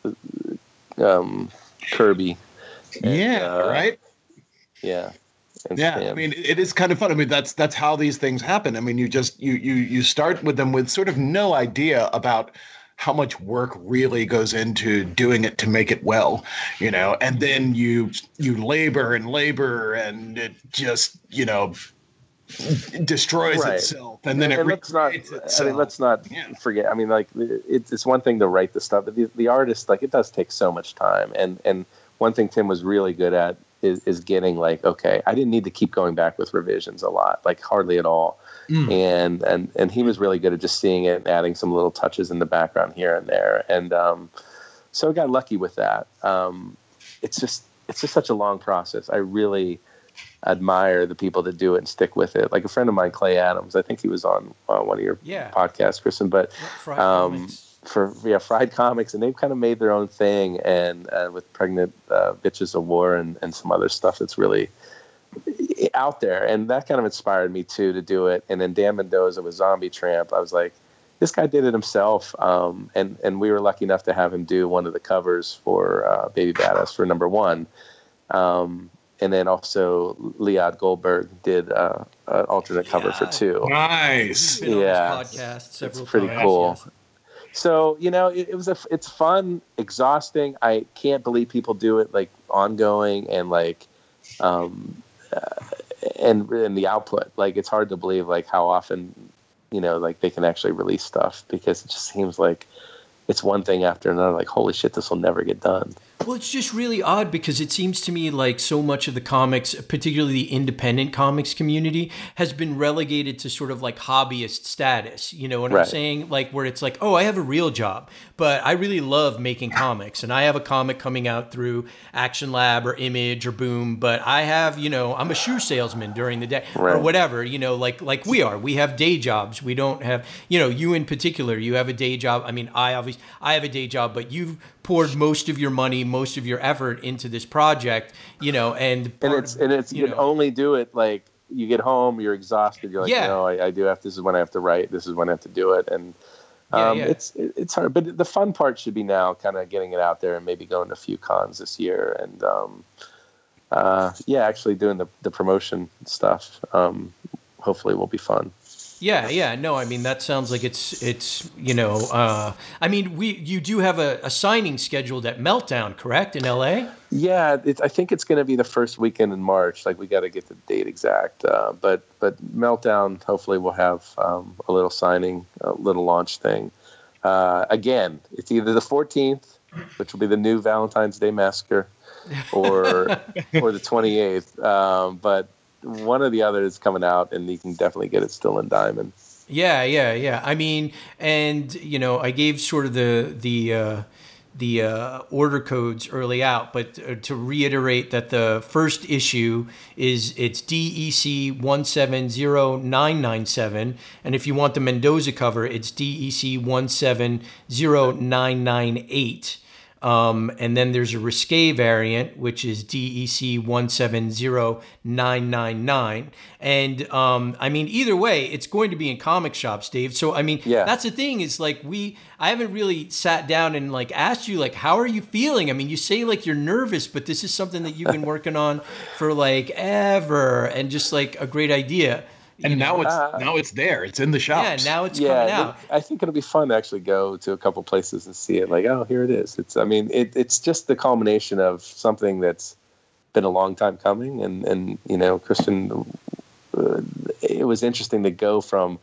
F: um, Kirby. And,
G: yeah,
F: uh,
G: right.
F: Yeah. And
G: Yeah,
F: Stan.
G: I mean, it is kind of fun. I mean, that's that's how these things happen. I mean, you just you you you start with them with sort of no idea about how much work really goes into doing it to make it well, you know, and then you you labor and labor, and it just you know destroys
F: Right.
G: itself, and then it
F: and let's not.
G: recreates
F: I
G: itself.
F: mean, let's not
G: Yeah.
F: forget. I mean, like it's it's one thing to write the stuff, but the, the artist, like, it does take so much time. And and one thing Tim was really good at is is getting like, okay, I didn't need to keep going back with revisions a lot, like hardly at all.
G: Mm.
F: And and and he was really good at just seeing it and adding some little touches in the background here and there. And um, so I got lucky with that. Um, it's just it's just such a long process. I really admire the people that do it and stick with it. Like a friend of mine, Clay Adams, I think he was on uh, one of your
E: Yeah.
F: podcasts, Kristen, but
E: Fried
F: um,
E: Comics.
F: for yeah, Fried Comics, and they've kind of made their own thing, and uh, with Pregnant uh, Bitches of War and, and some other stuff that's really out there, and that kind of inspired me too to do it. And then Dan Mendoza with Zombie Tramp, I was like, this guy did it himself, um, and and we were lucky enough to have him do one of the covers for uh, Baby Badass for number one. Um, And then also Liad Goldberg did uh, an alternate cover for
E: Liad.
F: two.
G: Nice.
E: He's been
F: yeah.
E: on this podcast several
F: It's pretty
E: times.
F: cool.
E: yes.
F: So, you know, it, it was a, it's fun, exhausting. I can't believe people do it like ongoing and like, um, uh, and and the output. Like, it's hard to believe like how often, you know, like they can actually release stuff, because it just seems like it's one thing after another. Like, holy shit, this will never get done.
E: Well, it's just really odd because it seems to me like so much of the comics, particularly the independent comics community, has been relegated to sort of like hobbyist status. You know what I'm
F: Right.
E: saying? Like where it's like, oh, I have a real job, but I really love making comics, and I have a comic coming out through Action Lab or Image or Boom, but I have, you know, I'm a shoe salesman during the day or
F: Right.
E: whatever, you know, like like we are. We have day jobs. We don't have, you know, you in particular, you have a day job. I mean, I obviously, I have a day job, but you've poured most of your money, most of your effort into this project, you know, and
F: And
E: part
F: it's
E: of-
F: and it's you,
E: you
F: can
E: know.
F: only do it like you get home, you're exhausted, you're like,
E: Yeah.
F: no, I, I do have. This is when I have to write. This is when I have to do it, and
E: Yeah,
F: um,
E: yeah.
F: it's it, it's hard. But the fun part should be now, kind of getting it out there and maybe going to a few cons this year, and um, uh, yeah, actually doing the the promotion stuff. Um, hopefully, will be fun.
E: Yeah, yeah, no, I mean that sounds like it's it's you know, uh, I mean we you do have a, a signing scheduled at Meltdown, correct, in L A?
F: Yeah, it's, I think it's going to be the first weekend in March. Like, we got to get the date exact. Uh, but but Meltdown, hopefully, we'll have um, a little signing, a little launch thing. Uh, again, it's either the fourteenth, which will be the new Valentine's Day Massacre, or or the twenty-eighth. Um, but one or the other is coming out, and you can definitely get it still in Diamond.
E: Yeah, yeah, yeah. I mean, and you know, I gave sort of the the uh, the uh, order codes early out. But uh, to reiterate that the first issue is it's D E C one seven zero nine nine seven, and if you want the Mendoza cover, it's D E C one seven zero nine nine eight. Um, and then there's a risque variant, which is D E C one seven zero nine nine nine. And um, I mean, either way, it's going to be in comic shops, Dave. So, I mean,
F: Yeah.
E: that's the thing is like we, I haven't really sat down and like asked you, like, how are you feeling? I mean, you say like you're nervous, but this is something that you've been working on for like ever and just like a great idea.
G: And
E: You
G: now
E: know?
G: it's
F: Uh,
G: now it's there. It's in the shops.
E: Yeah, now it's
F: yeah,
E: coming out.
F: I think it'll be fun to actually go to a couple places and see it. Like, oh, here it is. It's, I mean, it, it's just the culmination of something that's been a long time coming. And, and you know, Christian, uh, it was interesting to go from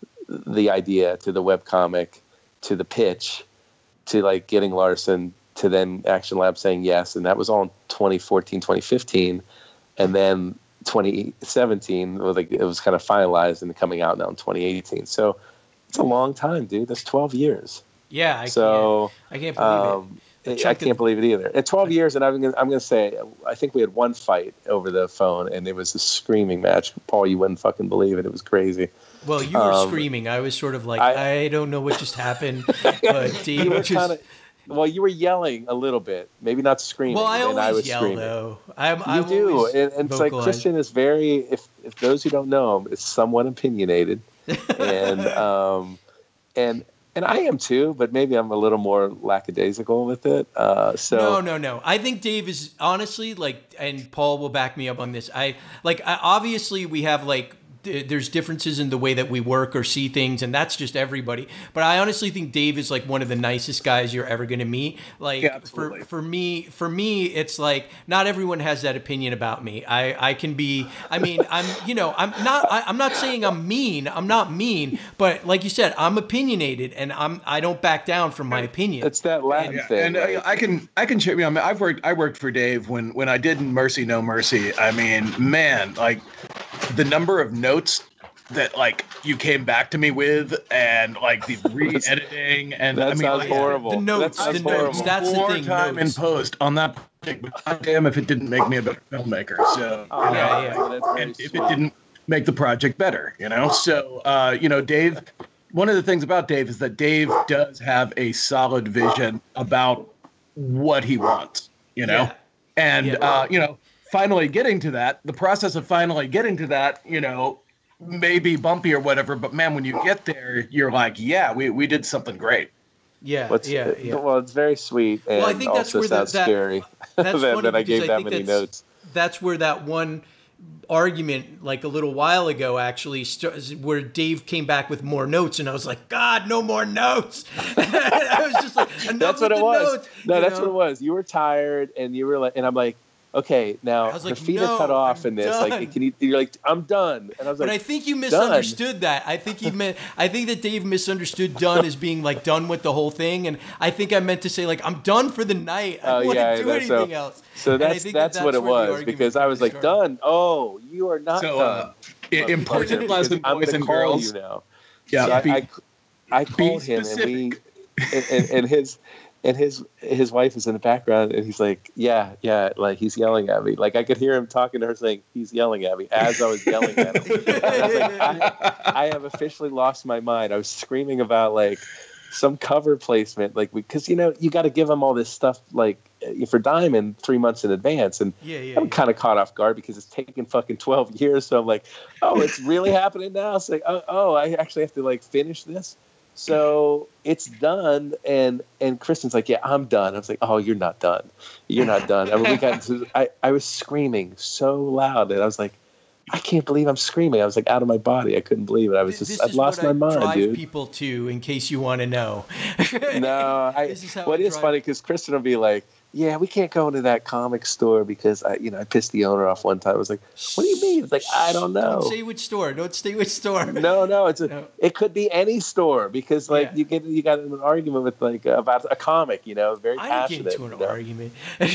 F: the idea to the webcomic to the pitch to like getting Larson to then Action Lab saying yes. And that was all in twenty fourteen, twenty fifteen. And then twenty seventeen was like it was kind of finalized and coming out now in twenty eighteen. So it's a long time, dude. That's twelve years.
E: Yeah, I
F: So
E: can't, I can't believe
F: um,
E: it. The
F: I
E: chunk
F: can't
E: of-
F: believe it either. At twelve years, and I'm gonna, I'm gonna say, I think we had one fight over the phone, and it was a screaming match. Paul, you wouldn't fucking believe it. It was crazy.
E: Well, you were
F: Um,
E: screaming. I was sort of like, I,
F: I-
E: don't know what just happened, but Dave
F: You were
E: just.
F: kind of, well, you were yelling a little bit, maybe not screaming.
E: Well, I
F: and
E: always
F: I was
E: yell
F: screaming.
E: though. I'm,
F: You
E: I
F: do,
E: always
F: and, and it's like
E: vocalize.
F: Christian is very. If if those who don't know him, is somewhat opinionated, and um, and and I am too, but maybe I'm a little more lackadaisical with it. Uh, so
E: No, no, no. I think Dave is honestly like, and Paul will back me up on this. I like, I, obviously we have like, th- there's differences in the way that we work or see things, and that's just everybody. But I honestly think Dave is like one of the nicest guys you're ever going to meet. Like
G: Yeah,
E: for
G: absolutely.
E: for me, for me, it's like not everyone has that opinion about me. I I can be. I mean, I'm you know I'm not I, I'm not saying I'm mean. I'm not mean, but like you said, I'm opinionated, and I'm I don't back down from my opinion.
F: it's that Latin
G: Yeah,
F: thing.
G: and
F: right?
G: I, I can I can share. You know, I've worked I worked for Dave when when I did Mercy No Mercy. I mean, man, like the number of notes that like you came back to me with, and like the re-editing, and
F: that
G: I mean,
F: sounds
G: like,
F: horrible.
E: The notes,
F: That sounds
E: the notes,
F: horrible.
E: that's the
G: more
E: thing.
G: time
E: notes.
G: in post on that project, but goddamn if it didn't make me a better filmmaker. So
F: Oh,
E: Yeah, yeah.
F: well, that's very
G: and if
F: sweet.
G: it didn't make the project better, you know. So uh, you know, Dave. One of the things about Dave is that Dave does have a solid vision about what he wants, you know,
E: Yeah.
G: and
E: Yeah.
G: uh, you know, finally getting to that. The process of finally getting to that, you know, may be bumpy or whatever, but man, when you get there, you're like, yeah, we we did something great.
E: Yeah,
F: What's,
E: yeah, yeah.
F: Well, it's very sweet, and
E: Well, I think that's
F: also
E: where the-
F: sounds
E: that-
F: scary
E: That's
F: that,
E: funny
F: that I
E: because
F: gave that
E: think
F: many
E: that's,
F: notes.
E: That's where that one argument, like a little while ago, actually, st- where Dave came back with more notes, and I was like, God, no more notes. I was just like, enough
F: That's
E: with
F: what it
E: the
F: was.
E: notes,
F: no,
E: you
F: that's
E: know?
F: what it was. You were tired, and you were like, and I'm like, okay, now
E: I was
F: the
E: like,
F: feet
E: no,
F: are cut off
E: I'm
F: in this.
E: done.
F: Like, can you? You're like, I'm done, and I was
E: But
F: like,
E: I think you misunderstood that. I think he meant. I think that Dave misunderstood "done" as being like done with the whole thing, and I think I meant to say like I'm done for the night. I
F: Oh,
E: don't want
F: yeah,
E: to do
F: I know.
E: anything
F: So-
E: else.
F: So
E: And I
F: that's
E: think
F: that's,
E: that
F: what
E: that's
F: it
E: where the
F: was
E: argument
F: because I was like,
E: started.
F: done. Oh, you are not
G: So,
F: done.
G: uh, in, in
F: Because
G: person,
F: I'm
G: boys
F: gonna
G: and
F: call
G: girls,
F: you now.
G: yeah,
F: So
G: be-
F: I, I, I called him, and we, and, and, and his, and his, his wife is in the background, and he's like, yeah, yeah, like he's yelling at me. Like I could hear him talking to her, saying he's yelling at me as I was yelling at him. And I was like, I, I have officially lost my mind. I was screaming about like some cover placement, like because you know you got to give them all this stuff like for Diamond three months in advance, and
E: Yeah, yeah,
F: I'm
E: yeah.
F: kind of caught off guard because it's taken fucking twelve years. So I'm like, oh, it's really happening now. It's like, oh, oh, I actually have to like finish this. So it's done, and and Kristen's like, yeah, I'm done. I was like, oh, you're not done. You're not done. I mean, we got into, I, I was screaming so loud, and I was like, I can't believe I'm screaming. I was like out of my body. I couldn't believe it. I was
E: This
F: just, I
E: is
F: lost
E: what
F: my
E: I
F: mind,
E: drive
F: dude.
E: people to, in case you want to know.
F: No, I,
E: This is how
F: what
E: I
F: is
E: drive-
F: funny because Kristen will be like, yeah, we can't go into that comic store because I, you know, I pissed the owner off one time. I was like, what do you mean? It's like, I don't know.
E: Don't say which store. Don't say which store.
F: No, no, it's a,
E: No.
F: it could be any store because like
E: Yeah.
F: you get you got an argument with like about a comic, you know, very
E: I
F: passionate.
E: didn't get into an
F: you know?
E: argument.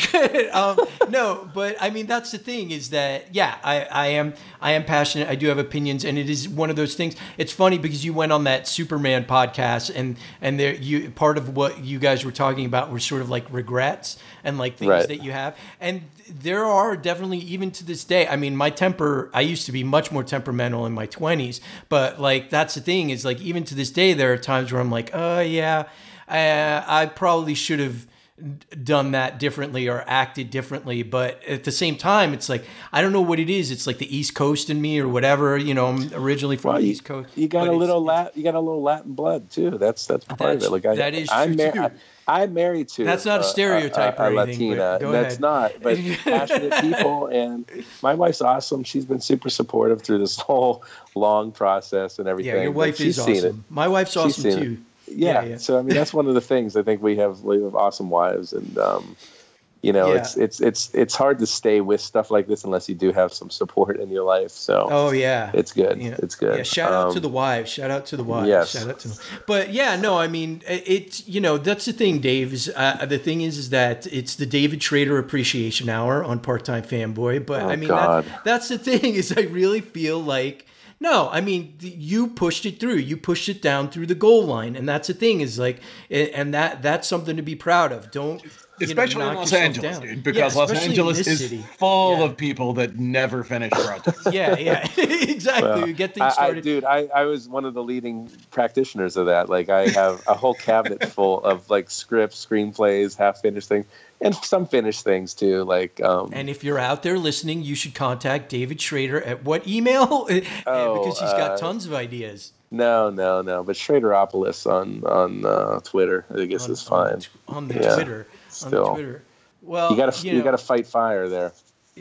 E: um, no, but I mean that's the thing is that yeah, I, I am I am passionate. I do have opinions, and it is one of those things. It's funny because you went on that Superman podcast, and and there you part of what you guys were talking about were sort of like regrets and like things
F: Right.
E: that you have, and there are definitely even to this day. I mean, my temper. I used to be much more temperamental in my twenties, but like that's the thing is like even to this day there are times where I'm like, oh yeah, I, I probably should have done that differently or acted differently, but at the same time it's like I don't know what it is. It's like the East Coast in me or whatever. You know, I'm originally from
F: Well,
E: the
F: you,
E: East Coast.
F: you got
E: but
F: a
E: it's-
F: little
E: it's-
F: Latin, you got a little Latin blood too. That's that's part
E: That's-
F: of it. Like I,
E: that is
F: I'm
E: true,
F: mar-
E: too.
F: I, I'm married to.
E: That's not a
F: uh,
E: stereotype
F: a, a,
E: or
F: a
E: anything, but
F: Latina.
E: go
F: That's
E: ahead.
F: not. But passionate people, and my wife's awesome. She's been super supportive through this whole long process and everything.
E: Yeah, your
F: but
E: wife
F: she's
E: is
F: seen
E: awesome.
F: it.
E: My wife's
F: She's
E: awesome
F: seen it.
E: too.
F: Yeah.
E: Yeah, yeah.
F: So I mean, that's one of the things. I think we have we have awesome wives, and um, you know,
E: Yeah.
F: it's it's it's it's hard to stay with stuff like this unless you do have some support in your life. So
E: Oh yeah,
F: it's good.
E: Yeah.
F: It's good.
E: Yeah, shout out to
F: Um,
E: the wives. Shout out to the wives.
F: yes.
E: Shout out to them. But yeah, no, I mean, it- it's you know that's the thing, Dave. Is uh, the thing is is that it's the David Schrader Appreciation Hour on Part Time Fanboy. But
F: Oh,
E: I mean,
F: God.
E: that, that's the thing is I really feel like. No, I mean th- you pushed it through. You pushed it down through the goal line, and that's the thing is like, and that that's something to be proud of. Don't you know,
G: Especially in
E: knock
G: Los
E: yourself
G: Angeles,
E: down.
G: dude, because
E: Yeah,
G: Los
E: especially in
G: Angeles
E: this
G: is
E: city.
G: full
E: Yeah.
G: of people that never finish projects.
E: Yeah, yeah, exactly.
F: Well,
E: You get
F: I,
E: things
F: I,
E: started.
F: dude, I, I was one of the leading practitioners of that. Like, I have a whole cabinet full of like scripts, screenplays, half finished things, and some finished things too. Like, um,
E: And if you're out there listening, you should contact David Schrader at what email?
F: Oh,
E: because he's got
F: uh,
E: tons of ideas.
F: no, no, no. But Schraderopolis on on uh, Twitter, I guess,
E: on,
F: is fine.
E: On the, on the
F: Yeah,
E: Twitter. On the
F: still.
E: Twitter. Well,
F: You gotta you,
E: know,
F: gotta fight fire there.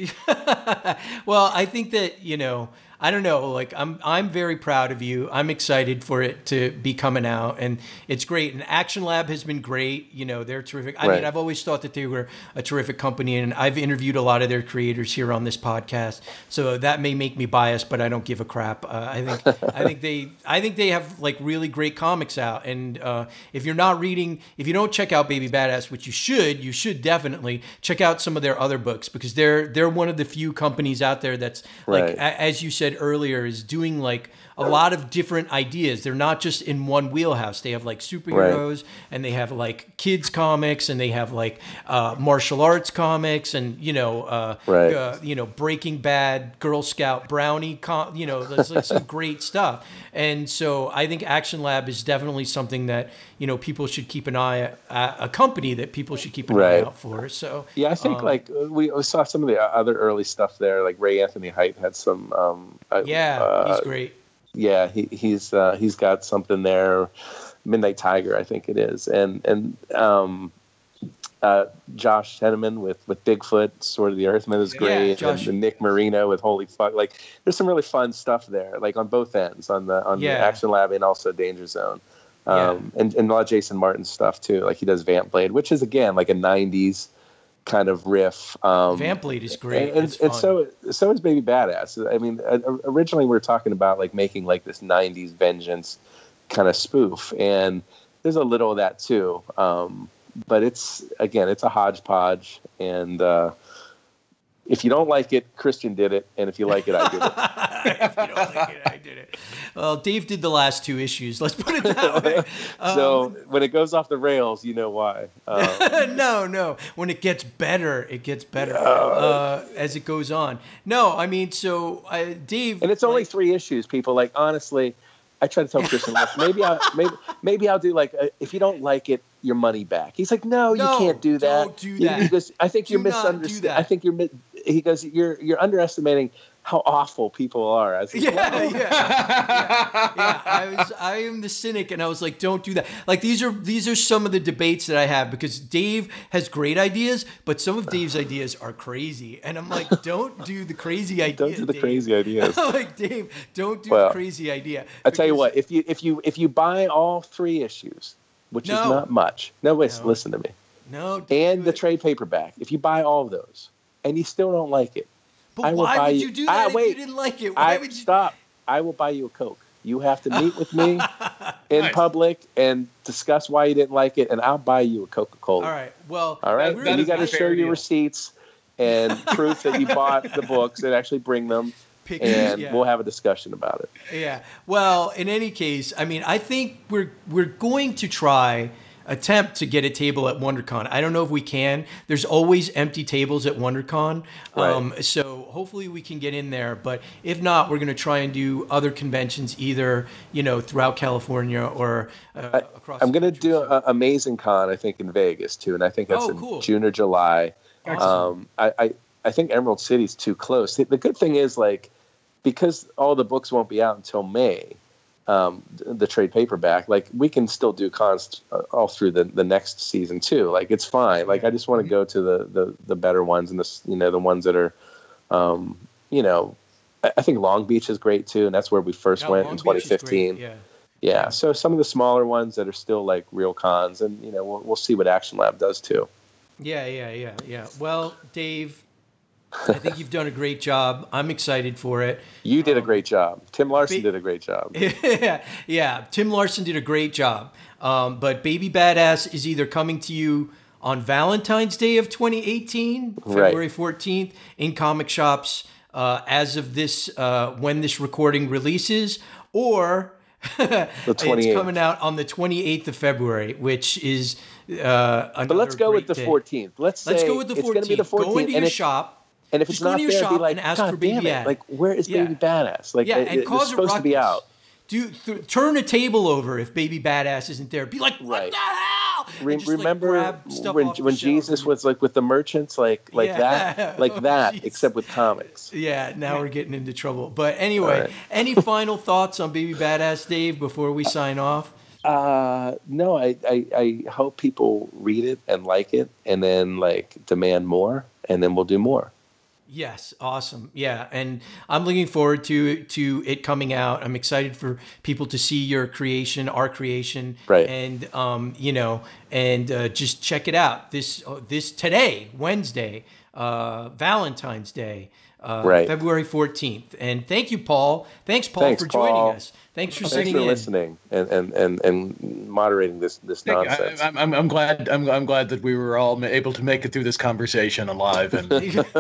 E: well, I think that, you know, I don't know, like I'm I'm very proud of you. I'm excited for it to be coming out, and it's great. And Action Lab has been great. You know, they're terrific. I
F: Right.
E: mean, I've always thought that they were a terrific company, and I've interviewed a lot of their creators here on this podcast. So that may make me biased, but I don't give a crap. Uh, I think I think they I think they have like really great comics out. And uh, if you're not reading, if you don't check out Baby Badass, which you should, you should definitely check out some of their other books, because they're they're one of the few companies out there that's like,
F: Right.
E: a- as you said earlier, is doing like a lot of different ideas. They're not just in one wheelhouse. They have like superheroes, and they have like kids comics, and they have like uh, martial arts comics, and you know, uh,
F: Right.
E: uh, you know, Breaking Bad, Girl Scout brownie, com- you know, there's like some great stuff. And so I think Action Lab is definitely something that you know people should keep an eye at, a company that people should keep an
F: Right.
E: eye out for. So
F: Yeah, I think
E: um,
F: like we we saw some of the other early stuff there. Like Ray Anthony Height had some. Um, uh,
E: yeah,
F: uh,
E: he's great.
F: Yeah, he, he's uh, he's got something there. Midnight Tiger, I think it is, and and um, uh, Josh Henneman with, with Bigfoot, Sword of the Earthman is great,
E: Yeah, Josh.
F: and, and Nick Marino with Holy Fuck. Like, there's some really fun stuff there, like on both ends, on the on
E: Yeah.
F: the Action Lab and also Danger Zone, um, and and a lot of Jason Martin stuff too. Like he does Vamp Blade, which is again like a nineties kind of riff. Um,
E: Vamp Blade is great.
F: and,
E: It's
F: and
E: fun.
F: so so is Baby Badass. I mean, uh, originally we were talking about like making like this nineties vengeance kind of spoof, and there's a little of that too. Um, but it's again, it's a hodgepodge, and uh, if you don't like it, Christian did it, and if you like it, I did it.
E: If you don't like it, I did it. Well, Dave did the last two issues. Let's put it that way. Um,
F: So when it goes off the rails, you know why. Um,
E: no, no. When it gets better, it gets better uh, as it goes on. No, I mean, so uh, Dave,
F: And it's only
E: like,
F: three issues, people. Like, honestly, I try to tell Christian, like, maybe I'll maybe maybe I'll do like a, if you don't like it, your money back. He's like, no,
E: No,
F: you can't do that.
E: don't do
F: You-
E: that.
F: He goes, I think
E: Do
F: you're
E: not do
F: misunderstanding.
E: that.
F: I think you're. mi- He goes, you're you're underestimating how awful people are. I was like,
E: Yeah,
F: "Well,
E: yeah, yeah, yeah. I was, I am the cynic, and I was like, don't do that. Like these are these are some of the debates that I have, because Dave has great ideas, but some of Dave's ideas are crazy, and I'm like, don't do the crazy idea.
F: Don't do the
E: Dave.
F: crazy ideas.
E: I'm like, Dave, don't do
F: Well,
E: the crazy idea.
F: I tell you
E: Because-
F: what, if you if you if you buy all three issues, which is
E: No.
F: not much. No, wait,
E: No.
F: listen to me.
E: No. don't
F: and
E: do
F: the
E: it.
F: trade paperback. If you buy all of those and you still don't like it,
E: But
F: I will
E: why
F: buy
E: would
F: you-
E: you do
F: Ah,
E: that if
F: wait.
E: you didn't like it? Why
F: I
E: would you?
F: stop. I will buy you a Coke. You have to meet with me in
G: Nice.
F: public and discuss why you didn't like it, and I'll buy you a Coca-Cola.
E: All right. Well.
F: All right.
E: we're-
G: That
F: And you
G: is
F: got to
G: a
F: show
G: fair
F: your
G: deal.
F: receipts and proof that you bought the books and actually bring them,
E: Pictures,
F: and
E: yeah.
F: we'll have a discussion about it.
E: Yeah. Well, in any case, I mean, I think we're we're going to try attempt to get a table at WonderCon. I don't know if we can. There's always empty tables at WonderCon.
F: Right.
E: Um, so hopefully we can get in there. But if not, we're going to try and do other conventions either, you know, throughout California or uh, across
F: I'm
E: the
F: going to
E: country.
F: do
E: So-
F: a, Amazing Con, I think, in Vegas too, and I think that's
E: Oh,
F: in
E: cool.
F: June or July.
E: Excellent.
F: Um, I, I I think Emerald City's too close. The, the good thing is, like, because all the books won't be out until May, um, the, the trade paperback, like, we can still do cons uh, all through the, the next season too. Like, it's fine. Like, I just want to go to the, the the better ones and the s- you know the ones that are, um, you know, I, I think Long Beach is great too, and that's where we first
E: Yeah,
F: went
E: Long
F: in
E: Beach
F: twenty
E: is great,
F: fifteen.
E: Yeah.
F: Yeah, so some of the smaller ones that are still like real cons, and you know, we'll, we'll see what Action Lab does too.
E: Yeah, yeah, yeah, yeah. Well, Dave, I think you've done a great job. I'm excited for it.
F: You did a great job. Tim Larson
E: Ba-
F: did a great job.
E: yeah, yeah. Tim Larson did a great job. Um, but Baby Badass is either coming to you on Valentine's Day of twenty eighteen,
F: Right.
E: February fourteenth, in comic shops uh, as of this, uh, when this recording releases, or it's
F: twenty-eighth.
E: coming out on the twenty-eighth of February, which is uh, another
F: But let's go with
E: great
F: the
E: day.
F: fourteenth. Let's say
E: Let's go with the
F: it's
E: fourteenth.
F: going to be the fourteenth.
E: Go into
F: and
E: your
F: if,
E: shop.
F: and if it's
E: Just go
F: not
E: into your
F: there, be
E: shop
F: like,
E: and ask
F: God
E: for Baby
F: damn it!
E: Ad.
F: Like, where is
E: Yeah.
F: Baby Badass? Like,
E: Yeah,
F: it,
E: and
F: it's
E: cause a
F: supposed to be
E: ruckus.
F: out.
E: Do th- turn a table over if Baby Badass isn't there. Be like, what
F: Right.
E: the hell?
F: Re-
E: And just, like,
F: remember
E: grab stuff
F: when
E: off the
F: when
E: shelf
F: Jesus
E: and-
F: was like with the merchants, like like
E: Yeah.
F: that, like
E: Oh,
F: that,
E: jeez.
F: except with comics.
E: Yeah, now we're getting into trouble. But anyway,
F: All right.
E: any final thoughts on Baby Badass, Dave, before we sign off?
F: Uh, no, I, I I hope people read it and like it, and then like demand more, and then we'll do more.
E: Yes, awesome. Yeah, and I'm looking forward to to it coming out. I'm excited for people to see your creation, our creation,
F: Right.
E: And um, you know, and uh, just check it out. This uh, this today, Wednesday, uh, Valentine's Day, uh,
F: Right.
E: February fourteenth. And thank you, Paul. Thanks, Paul,
F: Thanks,
E: for joining
F: Paul.
E: us. Thanks for
F: Thanks
E: sitting
F: for
E: in.
F: listening and, and, and, and moderating this this
G: Thank you.
F: nonsense.
G: I, I'm, I'm, I'm glad. I'm, I'm glad that we were all ma- able to make it through this conversation alive and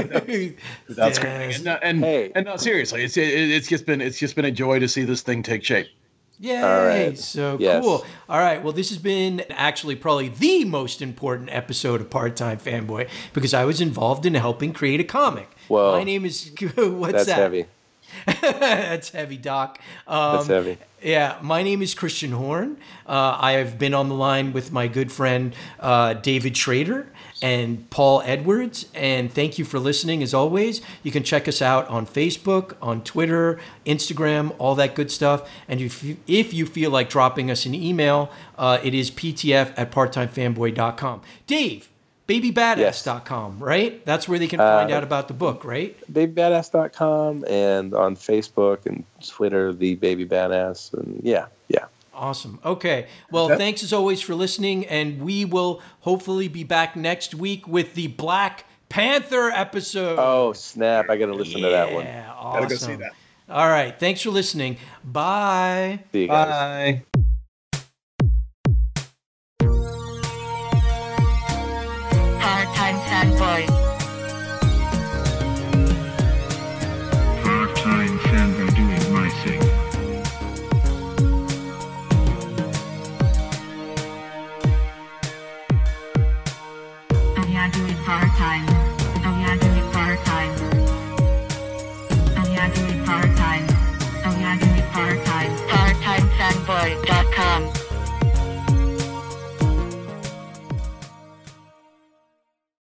G: without screaming.
E: Yes.
G: And, no- and,
F: Hey.
G: and no, seriously, it's it, it's just been it's just been a joy to see this thing take shape.
E: Yay!
F: All right.
E: So
F: Yes.
E: cool. All right. Well, this has been actually probably the most important episode of Part Time Fanboy because I was involved in helping create a comic.
F: Whoa.
E: My name is what's
F: That's
E: that?
F: heavy.
E: That's heavy, Doc. Um,
F: That's heavy.
E: Yeah, my name is Christian Horn. Uh, I have been on the line with my good friend uh, David Schrader and Paul Edwards. And thank you for listening as always. You can check us out on Facebook, on Twitter, Instagram, all that good stuff. And if you, if you feel like dropping us an email, uh, it is p t f at part time fanboy dot com. Dave, baby badass dot com, right? That's where they can find
F: Uh,
E: out about the book, right?
F: baby badass dot com and on Facebook and Twitter, the Baby Badass, and yeah, yeah.
E: Awesome. Okay. Well,
G: That-
E: thanks as always for listening, and we will hopefully be back next week with the Black Panther episode.
F: Oh snap! I got to listen to that one.
E: Yeah, awesome.
G: Gotta go see that.
E: All right. Thanks for listening. Bye.
F: See you guys.
G: Bye.
B: Part-time fanboy.